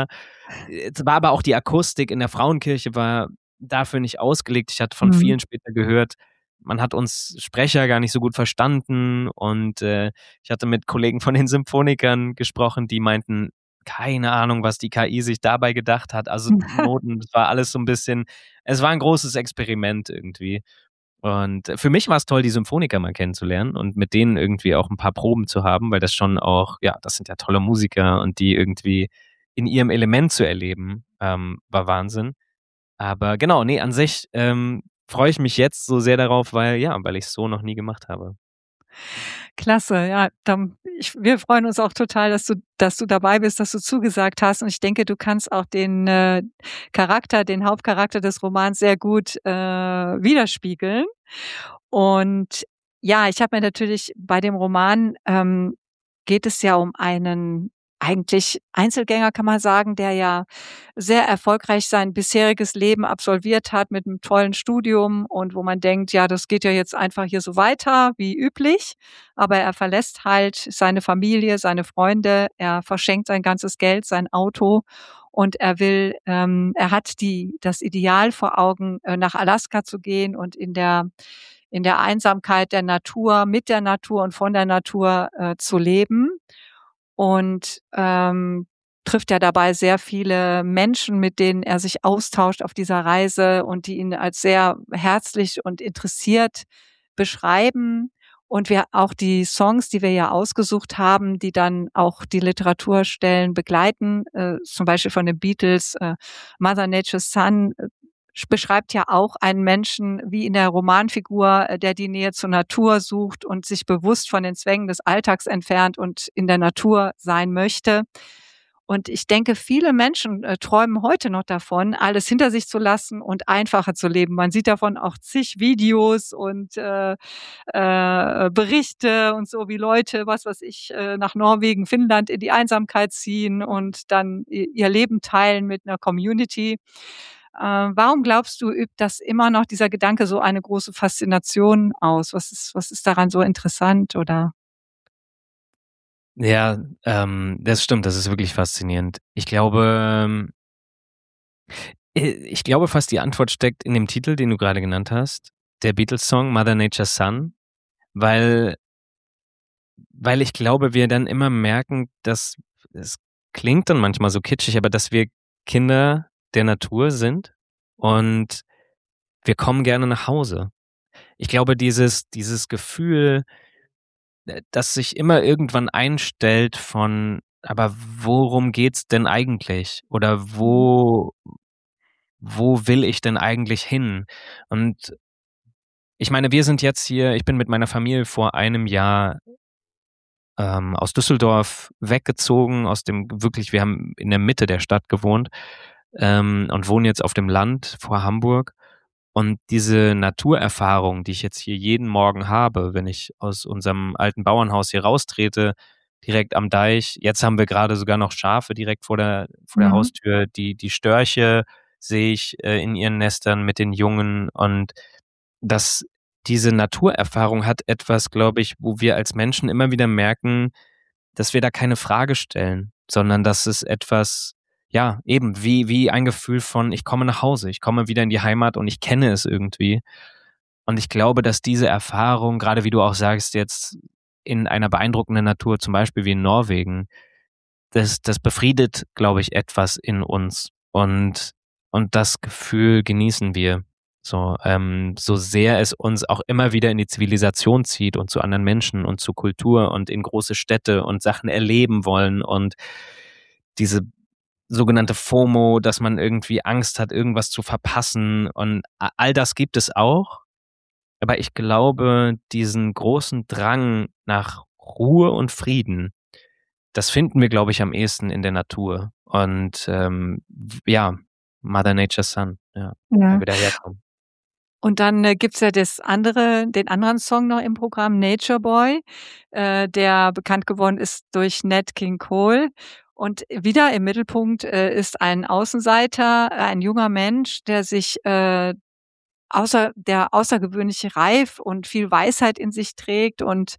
S2: es war aber auch die Akustik in der Frauenkirche war dafür nicht ausgelegt. Ich hatte von
S1: Mhm.
S2: vielen später gehört, man hat uns Sprecher gar nicht so gut verstanden und, ich hatte mit Kollegen von den Symphonikern gesprochen, die meinten: „Keine Ahnung, was die KI sich dabei gedacht hat." Also, Noten, das war alles so 'n bisschen es war 'n großes Experiment irgendwie. Und für mich war's toll, die Symphoniker mal kennenzulernen und mit denen irgendwie auch 'n paar Proben zu haben, weil das schon auch ja, das sind ja tolle Musiker und die irgendwie in ihrem Element zu erleben, war Wahnsinn. Aber genau, ne, an sich, freue ich mich jetzt so sehr darauf, weil ich's so noch nie gemacht habe.
S1: Klasse, ja, wir freuen uns auch total, dass du dabei bist, dass du zugesagt hast. Und ich denke, du kannst auch den Hauptcharakter des Romans sehr gut, widerspiegeln. Und ja, ich habe mir natürlich bei dem Roman, geht es ja um einen eigentlich Einzelgänger, kann man sagen, der ja sehr erfolgreich sein bisheriges Leben absolviert hat mit 'nem tollen Studium und wo man denkt: „Ja, das geht ja jetzt einfach hier so weiter wie üblich." Aber er verlässt halt seine Familie, seine Freunde, er verschenkt sein ganzes Geld, sein Auto und er hat das Ideal vor Augen, nach Alaska zu gehen und in der Einsamkeit der Natur, mit der Natur und von der Natur, zu leben und, trifft ja dabei sehr viele Menschen, mit denen er sich austauscht auf dieser Reise und die ihn als sehr herzlich und interessiert beschreiben. Und wir auch die Songs, die wir ja ausgesucht haben, die dann auch die Literaturstellen begleiten, zum Beispiel von den Beatles, „Mother Nature's Son", beschreibt ja auch einen Menschen wie in der Romanfigur, der die Nähe zur Natur sucht und sich bewusst von den Zwängen des Alltags entfernt und in der Natur sein möchte. Und ich denke, viele Menschen, träumen heute noch davon, alles hinter sich zu lassen und einfacher zu leben. Man sieht davon auch zig Videos und, Berichte und so, wie Leute, was weiß ich, nach Norwegen, Finnland in die Einsamkeit ziehen und dann ihr Leben teilen mit 'ner Community. Warum glaubst du, übt das immer noch dieser Gedanke so eine große Faszination aus? Was ist daran so interessant oder
S2: Ja, das stimmt, das ist wirklich faszinierend. Ich glaube fast, die Antwort steckt in dem Titel, den du grade genannt hast, der Beatles-Song „Mother Nature's Son", weil ich glaube, wir dann immer merken, dass es klingt dann manchmal so kitschig, aber dass wir Kinder der Natur sind und wir kommen gerne nach Hause. Ich glaube, dieses Gefühl, das sich immer irgendwann einstellt von: „Aber worum geht's denn eigentlich?" Oder
S1: Mhm.
S2: „Wo will ich denn eigentlich hin?" Und ich meine, wir sind jetzt hier ich bin mit meiner Familie vor einem Jahr aus Düsseldorf weggezogen, aus dem wirklich wir haben in der Mitte der Stadt gewohnt, und wohnen jetzt auf dem Land vor Hamburg. Und diese Naturerfahrung, die ich jetzt hier jeden Morgen habe, wenn ich aus unserem alten Bauernhaus hier raustrete, direkt am Deich. Jetzt haben wir grade sogar noch Schafe direkt vor der
S1: Mhm.
S2: Haustür. Die Störche sehe ich, in ihren Nestern mit den Jungen und das diese Naturerfahrung hat etwas, glaube ich, wo wir als Menschen immer wieder merken, dass wir da keine Frage stellen, sondern dass es etwas ja, eben wie ein Gefühl von: „Ich komme nach Hause, ich komme wieder in die Heimat und ich kenne es irgendwie." Und ich glaube, dass diese Erfahrung, grade wie du auch sagst, jetzt in einer beeindruckenden Natur, zum Beispiel wie in Norwegen, das befriedet, glaube ich, etwas in uns und das Gefühl genießen wir. So sehr es uns auch immer wieder in die Zivilisation zieht und zu anderen Menschen und zu Kultur und in große Städte und Sachen erleben wollen und diese sogenannte FOMO, dass man irgendwie Angst hat, irgendwas zu verpassen und all das gibt es auch. Aber ich glaube, diesen großen Drang nach Ruhe und Frieden, das finden wir, glaube ich, am ehesten in der Natur. Und ja, Mother Nature's Son, ja, weil
S1: Ja.
S2: wir daherkommen.
S1: Und dann gibt's ja den anderen Song noch im Programm, Nature Boy, der bekannt geworden ist durch Nat King Cole. Und wieder im Mittelpunkt ist ein Außenseiter, ein junger Mensch, der sich der außergewöhnlich reif und viel Weisheit in sich trägt und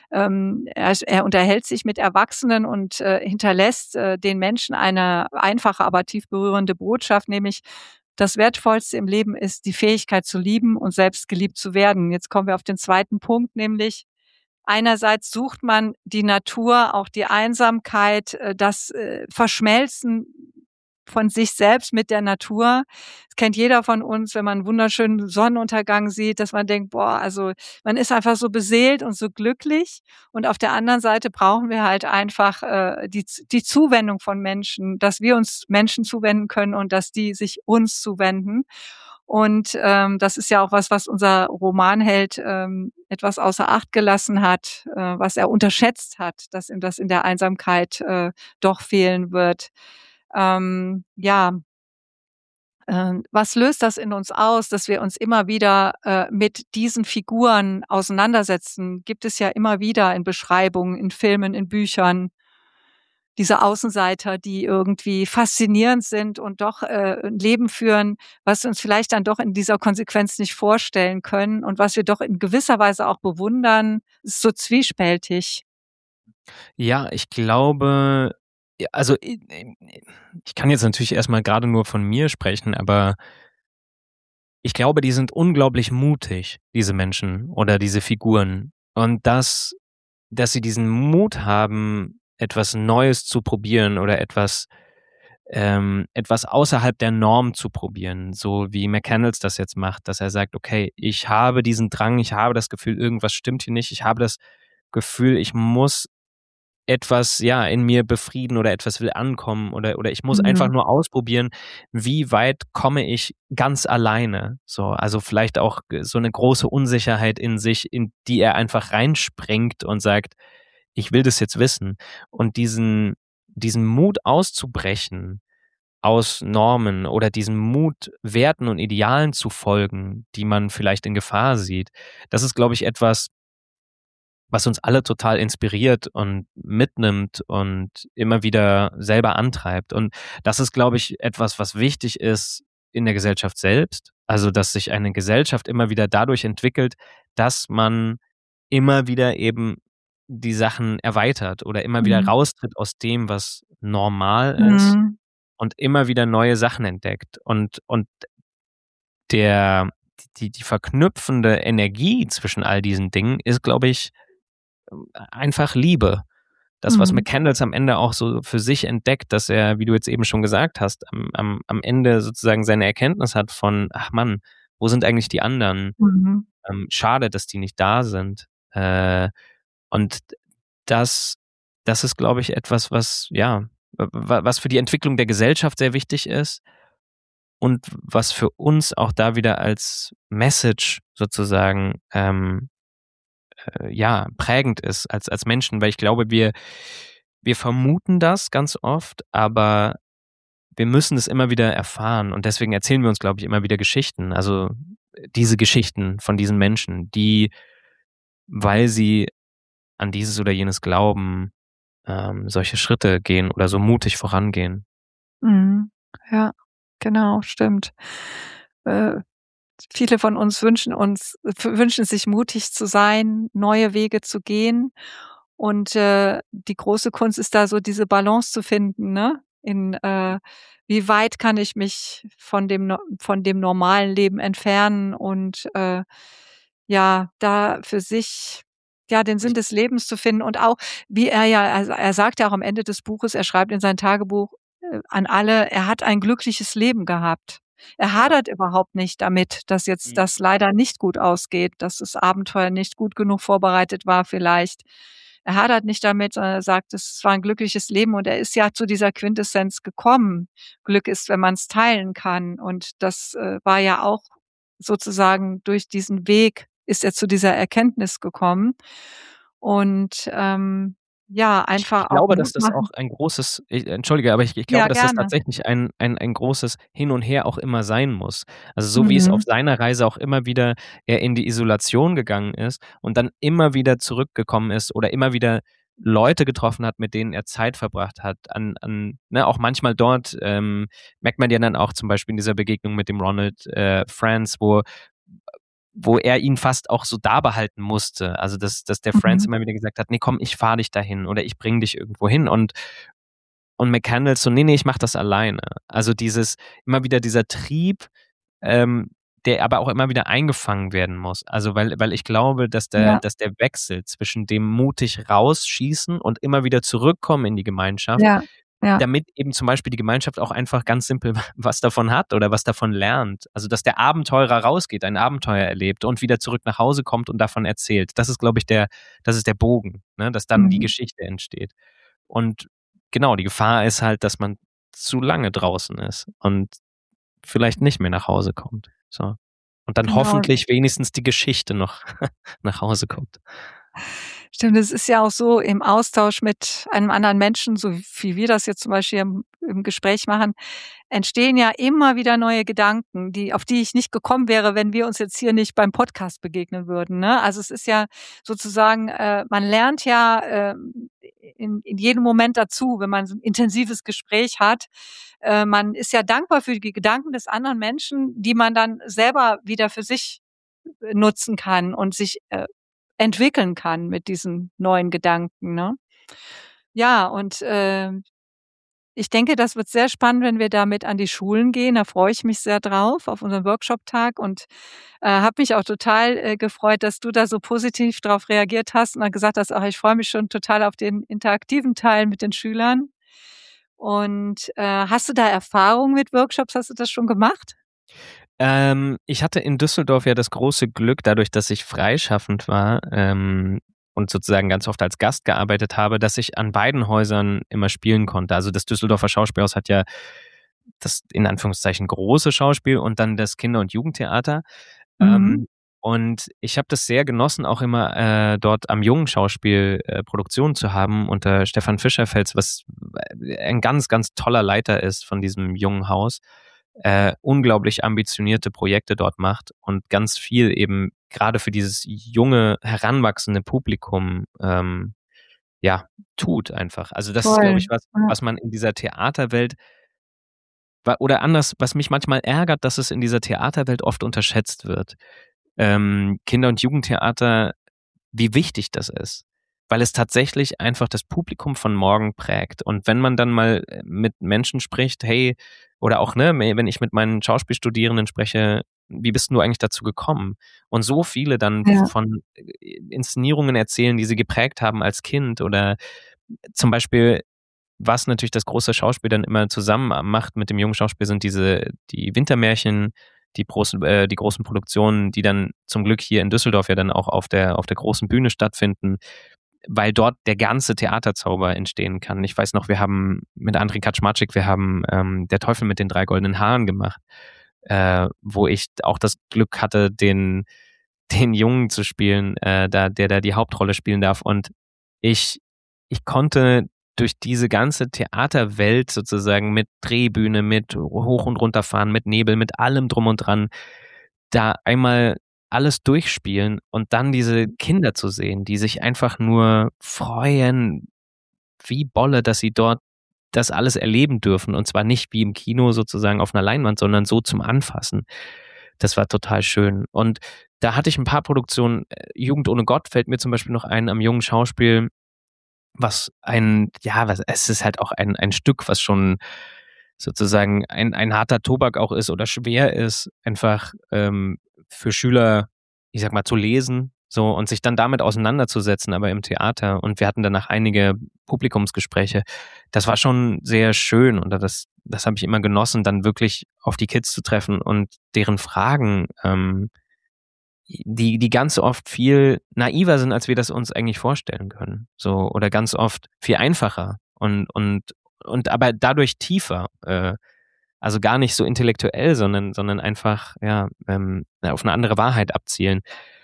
S1: er unterhält sich mit Erwachsenen und hinterlässt den Menschen eine einfache, aber tief berührende Botschaft, nämlich das Wertvollste im Leben ist die Fähigkeit zu lieben und selbst geliebt zu werden. Jetzt kommen wir auf den zweiten Punkt, nämlich einerseits sucht man die Natur, auch die Einsamkeit, das Verschmelzen von sich selbst mit der Natur. Das kennt jeder von uns, wenn man 'n wunderschönen Sonnenuntergang sieht, dass man denkt: „Boah, also, man ist einfach so beseelt und so glücklich." Und auf der anderen Seite brauchen wir halt einfach die Zuwendung von Menschen, dass wir uns Menschen zuwenden können und dass die sich uns zuwenden. Und das ist ja auch was unser Romanheld etwas außer Acht gelassen hat, was er unterschätzt hat, dass ihm das in der Einsamkeit doch fehlen wird. Ja, was löst das in uns aus, dass wir uns immer wieder mit diesen Figuren auseinandersetzen? Gibt es ja immer wieder in Beschreibungen, in Filmen, in Büchern. Diese Außenseiter, die irgendwie faszinierend sind und doch 'n Leben führen, was wir uns vielleicht dann doch in dieser Konsequenz nicht vorstellen können und was wir doch in gewisser Weise auch bewundern, ist so zwiespältig.
S2: Ja, ich glaube, also ich kann jetzt natürlich erstmal gerade nur von mir sprechen, aber ich glaube, die sind unglaublich mutig, diese Menschen oder diese Figuren. Und dass sie diesen Mut haben, etwas Neues zu probieren oder etwas außerhalb der Norm zu probieren, so wie McCandless das jetzt macht, dass er sagt: „Okay, ich habe diesen Drang, ich habe das Gefühl, irgendwas stimmt hier nicht. Ich habe das Gefühl, ich muss etwas, ja, in mir befrieden oder etwas will ankommen oder ich muss einfach
S1: Mhm.
S2: nur ausprobieren, wie weit komme ich ganz alleine?“ So, also vielleicht auch so 'ne große Unsicherheit in sich, in die er einfach reinspringt und sagt: „Ich will das jetzt wissen.“ Und diesen Mut auszubrechen aus Normen oder diesen Mut, Werten und Idealen zu folgen, die man vielleicht in Gefahr sieht, das ist, glaube ich, etwas, was uns alle total inspiriert und mitnimmt und immer wieder selber antreibt. Und das ist, glaube ich, etwas, was wichtig ist in der Gesellschaft selbst. Also, dass sich eine Gesellschaft immer wieder dadurch entwickelt, dass man immer wieder eben die Sachen erweitert oder immer wieder
S1: Mhm.
S2: raustritt aus dem, was normal ist
S1: Mhm.
S2: und immer wieder neue Sachen entdeckt. Und der die verknüpfende Energie zwischen all diesen Dingen ist, glaube ich, einfach Liebe. Das, was
S1: Mhm.
S2: McCandless am Ende auch so für sich entdeckt, dass er, wie du jetzt eben schon gesagt hast, am Ende sozusagen seine Erkenntnis hat von: „Ach Mann, wo sind eigentlich die anderen?
S1: Mhm.
S2: Schade, dass die nicht da sind.“ Und das das ist, glaube ich, etwas, was ja, was für die Entwicklung der Gesellschaft sehr wichtig ist und was für uns auch da wieder als Message sozusagen, ja, prägend ist als Menschen, weil ich glaube, wir vermuten das ganz oft, aber wir müssen es immer wieder erfahren und deswegen erzählen wir uns, glaube ich, immer wieder Geschichten. Also, diese Geschichten von diesen Menschen, die, weil sie an dieses oder jenes glauben, solche Schritte gehen oder so mutig vorangehen.
S1: Mhm. Ja, genau, stimmt. Äh, Viele von uns wünschen sich mutig zu sein, neue Wege zu gehen. Und die große Kunst ist da so diese Balance zu finden, ne? Wie weit kann ich mich von dem normalen Leben entfernen und ja, da für sich, ja, den Sinn des Lebens zu finden und auch, wie also er sagt ja auch am Ende des Buches, er schreibt in sein Tagebuch an alle, er hat ein glückliches Leben gehabt. Er
S2: Ja.
S1: hadert überhaupt nicht damit, dass jetzt
S2: Mhm.
S1: das leider nicht gut ausgeht, dass das Abenteuer nicht gut genug vorbereitet war vielleicht. Er hadert nicht damit, sondern er sagt, es war ein glückliches Leben und er ist ja zu dieser Quintessenz gekommen. Glück ist, wenn man's teilen kann und das, war ja auch sozusagen durch diesen Weg ist er zu dieser Erkenntnis gekommen und, ja,
S2: Ich
S1: einfach auch
S2: glaube, dass
S1: Mut
S2: das auch
S1: machen.
S2: ein großes entschuldige, aber ich
S1: Ja,
S2: glaube, dass das
S1: gerne.
S2: tatsächlich ein großes Hin und Her auch immer sein muss. Also, so wie es auf
S1: Mhm.
S2: seiner Reise auch immer wieder er in die Isolation gegangen ist und dann immer wieder zurückgekommen ist oder immer wieder Leute getroffen hat, mit denen er Zeit verbracht hat. Ne, auch manchmal dort, merkt man ja dann auch zum Beispiel in dieser Begegnung mit dem Ronald, Friends, wo er ihn fast auch so dabehalten musste. Also, dass der Franz
S1: Mhm.
S2: immer wieder gesagt hat: „Ne, komm, ich fahre dich dahin oder ich bringe dich irgendwo hin." Und McCandless so: „Ne, ich mache das alleine." Also, dieses immer wieder dieser Trieb, ähm, der aber auch immer wieder eingefangen werden muss. Also, weil ich glaube, dass der
S1: Ja,
S2: dass der Wechsel zwischen dem mutig rausschießen und immer wieder zurückkommen in die Gemeinschaft,
S1: ja, ja.
S2: damit eben zum Beispiel die Gemeinschaft auch einfach ganz simpel was davon hat oder was davon lernt. Also, dass der Abenteurer rausgeht, ein Abenteuer erlebt und wieder zurück nach Hause kommt und davon erzählt. Das ist, glaube ich, das ist der Bogen, ne, dass dann die
S1: Mhm.
S2: Geschichte entsteht. Und genau, die Gefahr ist halt, dass man zu lange draußen ist und vielleicht nicht mehr nach Hause kommt, so. Und dann
S1: Genau.
S2: hoffentlich wenigstens die Geschichte noch nach Hause kommt.
S1: Stimmt, es ist ja auch so im Austausch mit einem anderen Menschen, so wie wir das jetzt zum Beispiel im Gespräch machen, entstehen ja immer wieder neue Gedanken, auf die ich nicht gekommen wäre, wenn wir uns jetzt hier nicht beim Podcast begegnen würden, ne? Also, es ist ja sozusagen, man lernt ja, in jedem Moment dazu, wenn man so 'n intensives Gespräch hat. Man ist ja dankbar für die Gedanken des anderen Menschen, die man dann selber wieder für sich, nutzen kann und sich, entwickeln kann mit diesen neuen Gedanken, ne? Ja, und, ich denke, das wird sehr spannend, wenn wir damit an die Schulen gehen. Da freue ich mich sehr drauf auf unseren Workshop-Tag und, habe mich auch total, gefreut, dass du da so positiv drauf reagiert hast und dann gesagt hast: „Ach, ich freue mich schon total auf den interaktiven Teil mit den Schülern.“ Und, hast du da Erfahrung mit Workshops? Hast du das schon gemacht?
S2: Ich hatte in Düsseldorf ja das große Glück, dadurch, dass ich freischaffend war, und sozusagen ganz oft als Gast gearbeitet habe, dass ich an beiden Häusern immer spielen konnte. Also, das Düsseldorfer Schauspielhaus hat ja das in Anführungszeichen große Schauspiel und dann das Kinder und Jugendtheater.
S1: Mhm.
S2: Ähm, und ich habe das sehr genossen, auch immer, dort am Jungen Schauspiel, Produktionen zu haben unter Stefan Fischerfels, was, ein ganz, ganz toller Leiter ist von diesem jungen Haus, unglaublich ambitionierte Projekte dort macht und ganz viel eben grade für dieses junge, heranwachsende Publikum, ja, tut einfach. Also, das ist, glaube
S1: Toll.
S2: ich, was
S1: Ja.
S2: was man in dieser Theaterwelt oder anders, was mich manchmal ärgert, dass es in dieser Theaterwelt oft unterschätzt wird. Kinder und Jugendtheater, wie wichtig das ist, weil es tatsächlich einfach das Publikum von morgen prägt. Und wenn man dann mal, mit Menschen spricht, hey oder auch, ne, wenn ich mit meinen Schauspielstudierenden spreche: „Wie bist 'n du eigentlich dazu gekommen?" Und so viele dann
S1: Ja.
S2: von, Inszenierungen erzählen, die sie geprägt haben als Kind oder zum Beispiel, was natürlich das große Schauspiel dann immer zusammen macht mit dem jungen Schauspiel, sind die Wintermärchen, die großen Produktionen, die dann zum Glück hier in Düsseldorf ja dann auch auf der großen Bühne stattfinden, weil dort der ganze Theaterzauber entstehen kann. Ich weiß noch, wir haben mit André Kaczmarczyk „Der Teufel mit den 3 goldenen Haaren" gemacht, wo ich auch das Glück hatte, den Jungen zu spielen, der da die Hauptrolle spielen darf. Und ich ich konnte durch diese ganze Theaterwelt sozusagen mit Drehbühne, mit hoch und runterfahren, mit Nebel, mit allem drum und dran, da einmal alles durchspielen und dann diese Kinder zu sehen, die sich einfach nur freuen wie Bolle, dass sie dort das alles erleben dürfen und zwar nicht wie im Kino sozusagen auf 'ner Leinwand, sondern so zum Anfassen. Das war total schön. Und da hatte ich 'n paar Produktionen, „Jugend ohne Gott" fällt mir zum Beispiel noch ein am Jungen Schauspiel, was es ist halt auch ein Stück, was schon sozusagen ein harter Tobak auch ist oder schwer ist, einfach, für Schüler, ich sage mal, zu lesen. So, und sich dann damit auseinanderzusetzen, aber im Theater. Und wir hatten danach einige Publikumsgespräche. Das war schon sehr schön und das habe ich immer genossen, dann wirklich auf die Kids zu treffen und deren Fragen, die ganz oft viel naiver sind, als wir das uns eigentlich vorstellen können. So, oder ganz oft viel einfacher und aber dadurch tiefer. Also gar nicht so intellektuell, sondern einfach, ja, auf eine andere Wahrheit abzielen.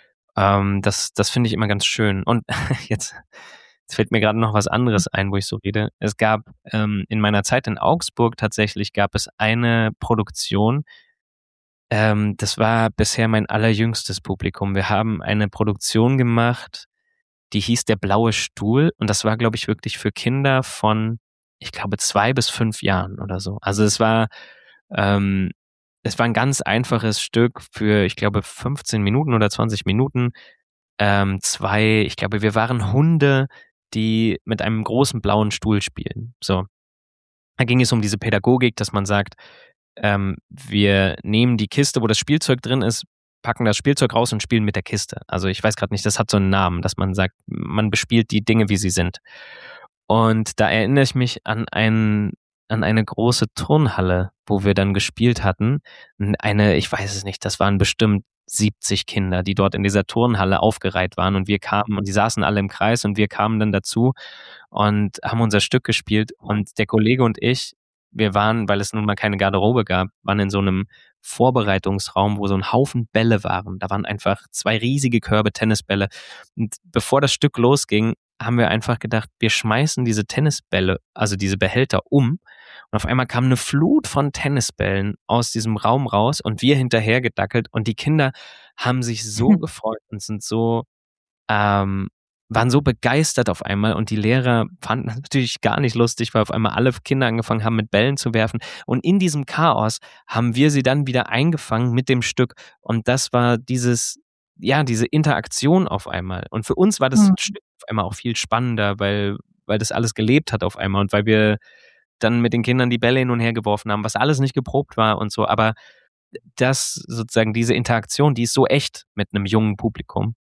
S2: Das finde ich immer ganz schön. Und jetzt, jetzt fällt mir gerade noch was anderes ein, wo ich so rede. Es gab in meiner Zeit in Augsburg tatsächlich gab es eine Produktion, das war bisher mein allerjüngstes Publikum. Wir haben eine Produktion gemacht, die hieß Der blaue Stuhl und das war, glaube ich, wirklich für Kinder von, ich glaube, 2 bis 5 Jahren oder so. Also ähm, es war ein ganz einfaches Stück für, ich glaube, 15 Minuten oder 20 Minuten. Ich glaube, wir waren Hunde, die mit einem großen blauen Stuhl spielen. So. Da ging es um diese Pädagogik, dass man sagt, wir nehmen die Kiste, wo das Spielzeug drin ist, packen das Spielzeug raus und spielen mit der Kiste. Also ich weiß gerade nicht, das hat so einen Namen, dass man sagt, man bespielt die Dinge, wie sie sind. Und da erinnere ich mich an eine große Turnhalle, wo wir dann gespielt hatten. Ich weiß es nicht, das waren bestimmt 70 Kinder, die dort in dieser Turnhalle aufgereiht waren und wir kamen und die saßen alle im Kreis und wir kamen dann dazu und haben unser Stück gespielt und der Kollege und ich, wir waren, weil es nun mal keine Garderobe gab, waren in so einem Vorbereitungsraum, wo so ein Haufen Bälle waren. Da waren einfach 2 riesige Körbe Tennisbälle. Und bevor das Stück losging, haben wir einfach gedacht, wir schmeißen diese Tennisbälle, also diese Behälter um. Und auf einmal kam eine Flut von Tennisbällen aus diesem Raum raus und wir hinterher gedackelt und die Kinder haben sich so gefreut und sind so ähm, waren so begeistert auf einmal und die Lehrer fanden das natürlich gar nicht lustig, weil auf einmal alle Kinder angefangen haben, mit Bällen zu werfen. Und in diesem Chaos haben wir sie dann wieder eingefangen mit dem Stück. Und das war diese Interaktion auf einmal. Und für uns war das
S1: Mhm.
S2: Stück auf einmal auch viel spannender, weil das alles gelebt hat auf einmal und weil wir dann mit den Kindern die Bälle hin und her geworfen haben, was alles nicht geprobt war und so. Aber das sozusagen, diese Interaktion, die ist so echt mit einem jungen Publikum.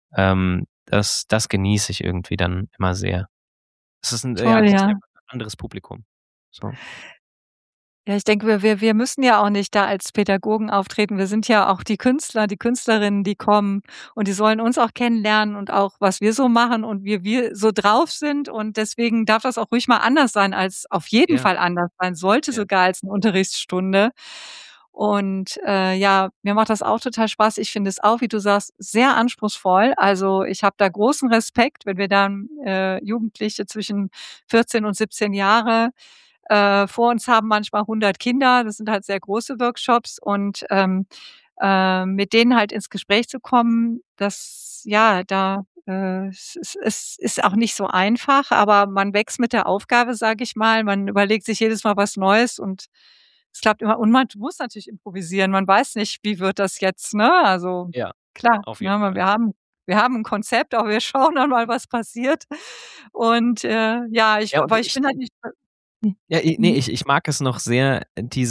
S2: Das genieße ich irgendwie dann immer sehr. Es ist
S1: Toll,
S2: das ist
S1: ja.
S2: einfach 'n anderes Publikum. So.
S1: Ja, ich denke, wir müssen ja auch nicht da als Pädagogen auftreten. Wir sind ja auch die Künstler, die Künstlerinnen, die kommen und die sollen uns auch kennenlernen und auch, was wir so machen und wie wir so drauf sind. Und deswegen darf das auch ruhig mal anders sein, als auf jeden
S2: Ja,
S1: Fall anders sein sollte,
S2: ja.
S1: sogar als 'ne Unterrichtsstunde. Und, ja, mir macht das auch total Spaß. Ich finde es auch, wie du sagst, sehr anspruchsvoll. Also, ich habe da großen Respekt, wenn wir dann, Jugendliche zwischen 14 und 17 Jahre vor uns haben, manchmal 100 Kinder. Das sind halt sehr große Workshops und, mit denen halt ins Gespräch zu kommen, das ja, es ist auch nicht so einfach, aber man wächst mit der Aufgabe, sage ich mal. Man überlegt sich jedes Mal was Neues und es klappt immer und man muss natürlich improvisieren. Man weiß nicht, wie wird das jetzt, ne? Also,
S2: Ja,
S1: klar,
S2: auf jeden
S1: ne,
S2: Fall.
S1: wir haben 'n Konzept, aber wir schauen dann mal, was passiert. Und, ja,
S2: Ja, und
S1: ich bin halt nicht
S2: ja,
S1: mhm.
S2: ich mag es noch sehr,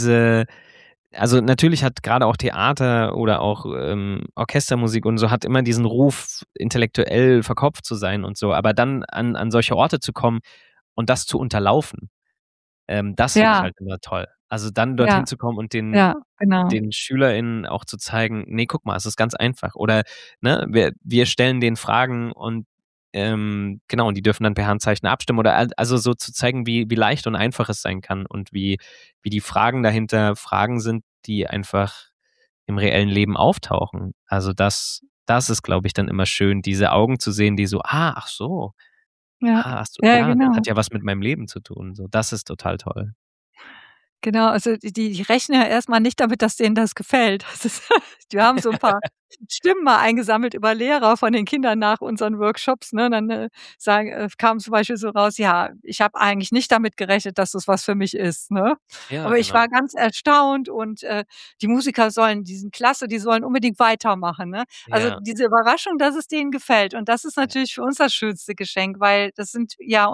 S2: also, natürlich hat grade auch Theater oder auch, Orchestermusik und so hat immer diesen Ruf, intellektuell verkopft zu sein und so, aber dann an solche Orte zu kommen und das zu unterlaufen, das finde ich
S1: Ja,
S2: halt immer toll. Also, dann
S1: ja,
S2: dorthin zu kommen und
S1: ja, genau.
S2: den SchülerInnen auch zu zeigen: „Ne, guck mal, es ist ganz einfach.“ Oder, ne, wir stellen denen Fragen und, genau, und die dürfen dann per Handzeichen abstimmen oder also so zu zeigen, wie leicht und einfach es sein kann und wie die Fragen dahinter Fragen sind, die einfach im reellen Leben auftauchen. Also das ist, glaube ich, dann immer schön, diese Augen zu sehen, die so: „Ah, ach so.
S1: Ja,
S2: Ah, ach so,
S1: ja,
S2: ja, das
S1: genau.
S2: hat ja was mit meinem Leben zu tun.“ So, das ist total toll.
S1: Genau, also die rechnen ja erst mal nicht damit, dass denen das gefällt. Das ist wir haben so 'n paar Stimmen mal eingesammelt über Lehrer von den Kindern nach unseren Workshops, ne? Dann, kam zum Beispiel so raus: „Ja, ich habe eigentlich nicht damit gerechnet, dass das was für mich ist“, ne?
S2: Ja,
S1: Aber ich war
S2: genau.
S1: ganz erstaunt und, die Musiker die sind klasse, die sollen unbedingt weitermachen, ne? Also,
S2: Ja,
S1: diese Überraschung, dass es denen gefällt und das ist
S2: ja,
S1: natürlich für uns das schönste Geschenk, weil das sind ja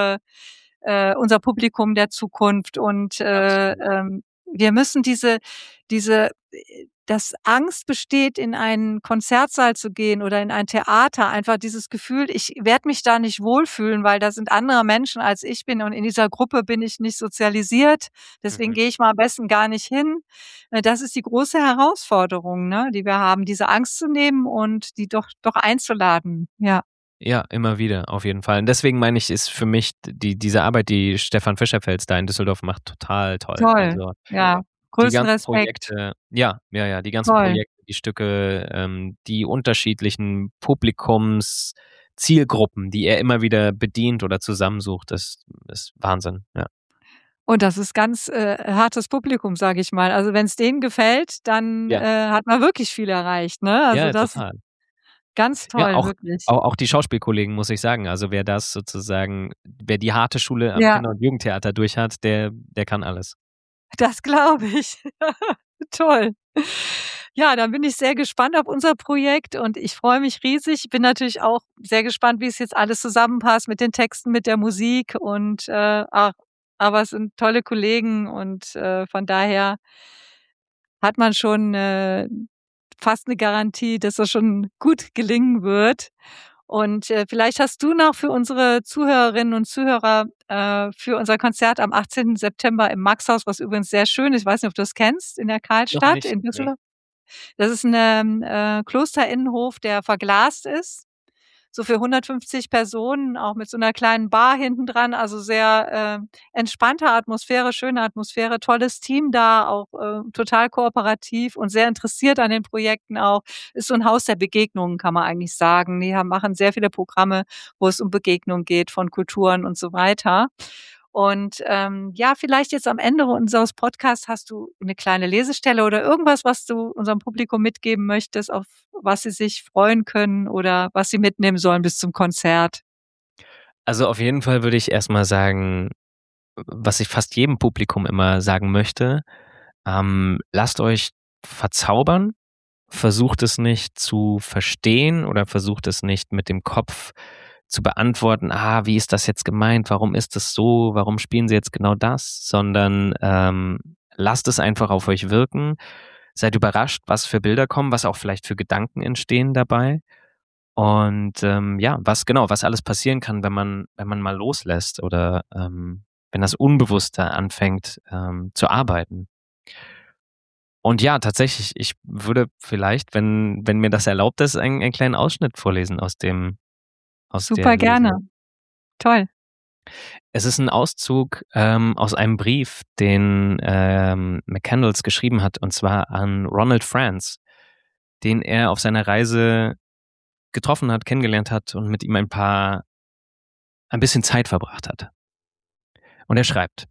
S1: unser Publikum der Zukunft und,
S2: absolut.
S1: wir müssen diese dass Angst besteht, in einen Konzertsaal zu gehen oder in ein Theater. Einfach dieses Gefühl, ich werde mich da nicht wohlfühlen, weil da sind andere Menschen als ich bin und in dieser Gruppe bin ich nicht sozialisiert. Deswegen
S2: Mhm.
S1: gehe ich mal am besten gar nicht hin. Das ist die große Herausforderung, ne, die wir haben, diese Angst zu nehmen und die doch einzuladen. Ja,
S2: Ja, immer wieder, auf jeden Fall. Und deswegen meine ich, ist für mich diese Arbeit, die Stefan Fischerfels da in Düsseldorf macht, total toll.
S1: toll.
S2: Also,
S1: Ja,
S2: die
S1: größten
S2: ganzen
S1: Respekt.
S2: Projekte, ja, ja, ja, die ganzen
S1: Toll.
S2: Projekte, die Stücke, die unterschiedlichen Publikums Zielgruppen, die er immer wieder bedient oder zusammensucht, das ist Wahnsinn, ja.
S1: Und das ist ganz, hartes Publikum, sage ich mal. Also, wenn's denen gefällt, dann,
S2: Ja,
S1: hat man wirklich viel erreicht, ne? Also,
S2: ja,
S1: das ist
S2: total.
S1: ganz
S2: Ja,
S1: toll,
S2: auch
S1: wirklich.
S2: auch die Schauspielkollegen, muss ich sagen. Also, wer die harte Schule am
S1: Ja,
S2: Kinder- und Jugendtheater durch hat, der kann alles.
S1: das glaube ich. Toll. Ja, dann bin ich sehr gespannt auf unser Projekt und ich freue mich riesig. Ich bin natürlich auch sehr gespannt, wie es jetzt alles zusammenpasst mit den Texten, mit der Musik und, aber es sind tolle Kollegen und, von daher hat man schon, fast 'ne Garantie, dass das schon gut gelingen wird. Und, vielleicht hast du noch für unsere Zuhörerinnen und Zuhörer, für unser Konzert am 18. September im Maxhaus, was übrigens sehr schön ist, ich weiß nicht, ob du das kennst, in der
S2: Noch
S1: Karlstadt
S2: nicht,
S1: in
S2: ne.
S1: Düsseldorf. Das ist 'n, Klosterinnenhof, der verglast ist, so für 150 Personen, auch mit so 'ner kleinen Bar hinten dran, also sehr, entspannte Atmosphäre, schöne Atmosphäre, tolles Team da, auch, total kooperativ und sehr interessiert an den Projekten auch. Ist so 'n Haus der Begegnungen, kann man eigentlich sagen. Die machen sehr viele Programme, wo es um Begegnung geht von Kulturen und so weiter. Und, ja, vielleicht jetzt am Ende unseres Podcasts hast du 'ne kleine Lesestelle oder irgendwas, was du unserem Publikum mitgeben möchtest, auf was sie sich freuen können oder was sie mitnehmen sollen bis zum Konzert.
S2: Also, auf jeden Fall würde ich erst mal sagen, was ich fast jedem Publikum immer sagen möchte, lasst euch verzaubern, versucht es nicht zu verstehen oder versucht es nicht mit dem Kopf zu beantworten: „Ah, wie ist das jetzt gemeint? Warum ist es so? Warum spielen sie jetzt genau das?“ Sondern, lasst es einfach auf euch wirken. Seid überrascht, was für Bilder kommen, was auch vielleicht für Gedanken entstehen dabei. Und, ja, was alles passieren kann, wenn man mal loslässt oder, wenn das Unbewusste anfängt, zu arbeiten. Und ja, tatsächlich, ich würde vielleicht, wenn mir das erlaubt ist, einen kleinen Ausschnitt vorlesen aus der
S1: Super gerne.
S2: Lesung.
S1: Toll.
S2: Es ist ein Auszug, aus einem Brief, den, McCandless geschrieben hat, und zwar an Ronald Franz, den er auf seiner Reise getroffen hat, kennengelernt hat und mit ihm ein bisschen Zeit verbracht hat. Und er schreibt: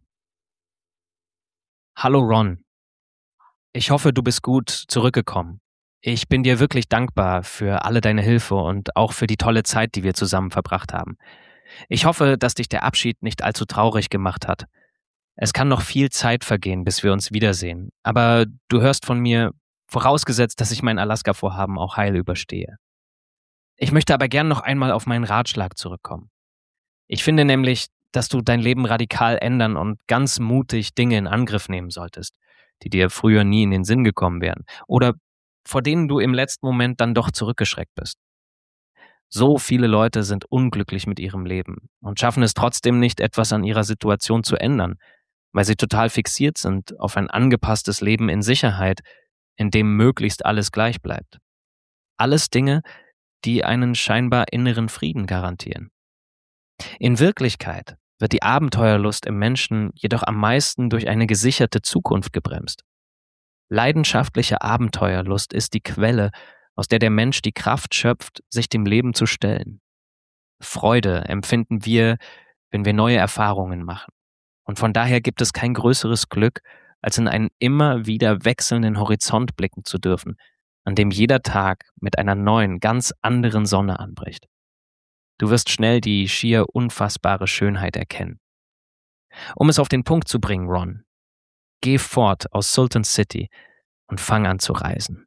S2: „Hallo Ron, ich hoffe, du bist gut zurückgekommen. Ich bin dir wirklich dankbar für alle deine Hilfe und auch für die tolle Zeit, die wir zusammen verbracht haben. Ich hoffe, dass dich der Abschied nicht allzu traurig gemacht hat. Es kann noch viel Zeit vergehen, bis wir uns wiedersehen, aber du hörst von mir, vorausgesetzt, dass ich mein Alaska-Vorhaben auch heil überstehe. Ich möchte aber gern noch einmal auf meinen Ratschlag zurückkommen. Ich finde nämlich, dass du dein Leben radikal ändern und ganz mutig Dinge in Angriff nehmen solltest, die dir früher nie in den Sinn gekommen wären oder vor denen du im letzten Moment dann doch zurückgeschreckt bist. So viele Leute sind unglücklich mit ihrem Leben und schaffen es trotzdem nicht, etwas an ihrer Situation zu ändern, weil sie total fixiert sind auf ein angepasstes Leben in Sicherheit, in dem möglichst alles gleich bleibt. Alles Dinge, die einen scheinbar inneren Frieden garantieren. In Wirklichkeit wird die Abenteuerlust im Menschen jedoch am meisten durch eine gesicherte Zukunft gebremst. Leidenschaftliche Abenteuerlust ist die Quelle, aus der der Mensch die Kraft schöpft, sich dem Leben zu stellen. Freude empfinden wir, wenn wir neue Erfahrungen machen. Und von daher gibt es kein größeres Glück, als in einen immer wieder wechselnden Horizont blicken zu dürfen, an dem jeder Tag mit einer neuen, ganz anderen Sonne anbricht. Du wirst schnell die schier unfassbare Schönheit erkennen. Um es auf den Punkt zu bringen, Ron, geh fort aus Sultan City und fang an zu reisen.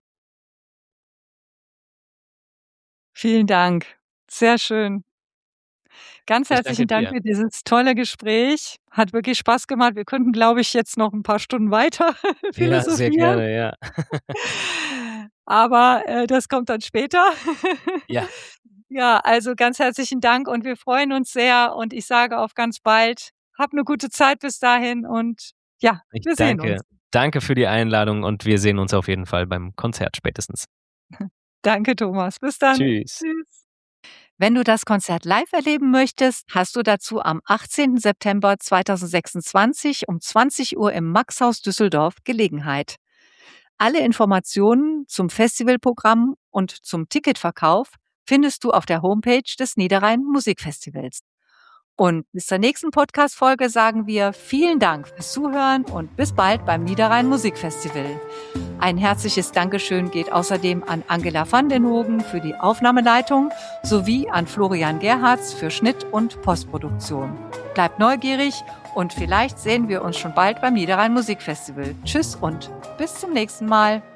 S1: Vielen Dank. Sehr schön. Ganz
S2: Ich
S1: herzlichen
S2: danke
S1: Dank
S2: dir.
S1: für dieses tolle Gespräch. Hat wirklich Spaß gemacht. Wir könnten, glaube ich, jetzt noch ein paar Stunden weiter
S2: Ja, sehr
S1: philosophieren,
S2: gerne, ja.
S1: aber, das kommt dann später.
S2: Ja,
S1: Ja, also ganz herzlichen Dank und wir freuen uns sehr und ich sage auf ganz bald. Hab 'ne gute Zeit bis dahin und ja,
S2: ich
S1: wir sehen uns.
S2: danke für die Einladung und wir sehen uns auf jeden Fall beim Konzert spätestens.
S1: Danke, Thomas. Bis dann.
S2: Tschüss.
S1: Tschüss. Wenn du das Konzert live erleben möchtest, hast du dazu am 18. September 2026 um 20 Uhr im Maxhaus Düsseldorf Gelegenheit. Alle Informationen zum Festivalprogramm und zum Ticketverkauf findest du auf der Homepage des Niederrhein Musikfestivals. Und bis zur nächsten Podcast-Folge sagen wir vielen Dank fürs Zuhören und bis bald beim Niederrhein Musikfestival. Ein herzliches Dankeschön geht außerdem an Angela van den Hogen für die Aufnahmeleitung sowie an Florian Gerhards für Schnitt und Postproduktion. Bleibt neugierig und vielleicht sehen wir uns schon bald beim Niederrhein Musikfestival. Tschüss und bis zum nächsten Mal.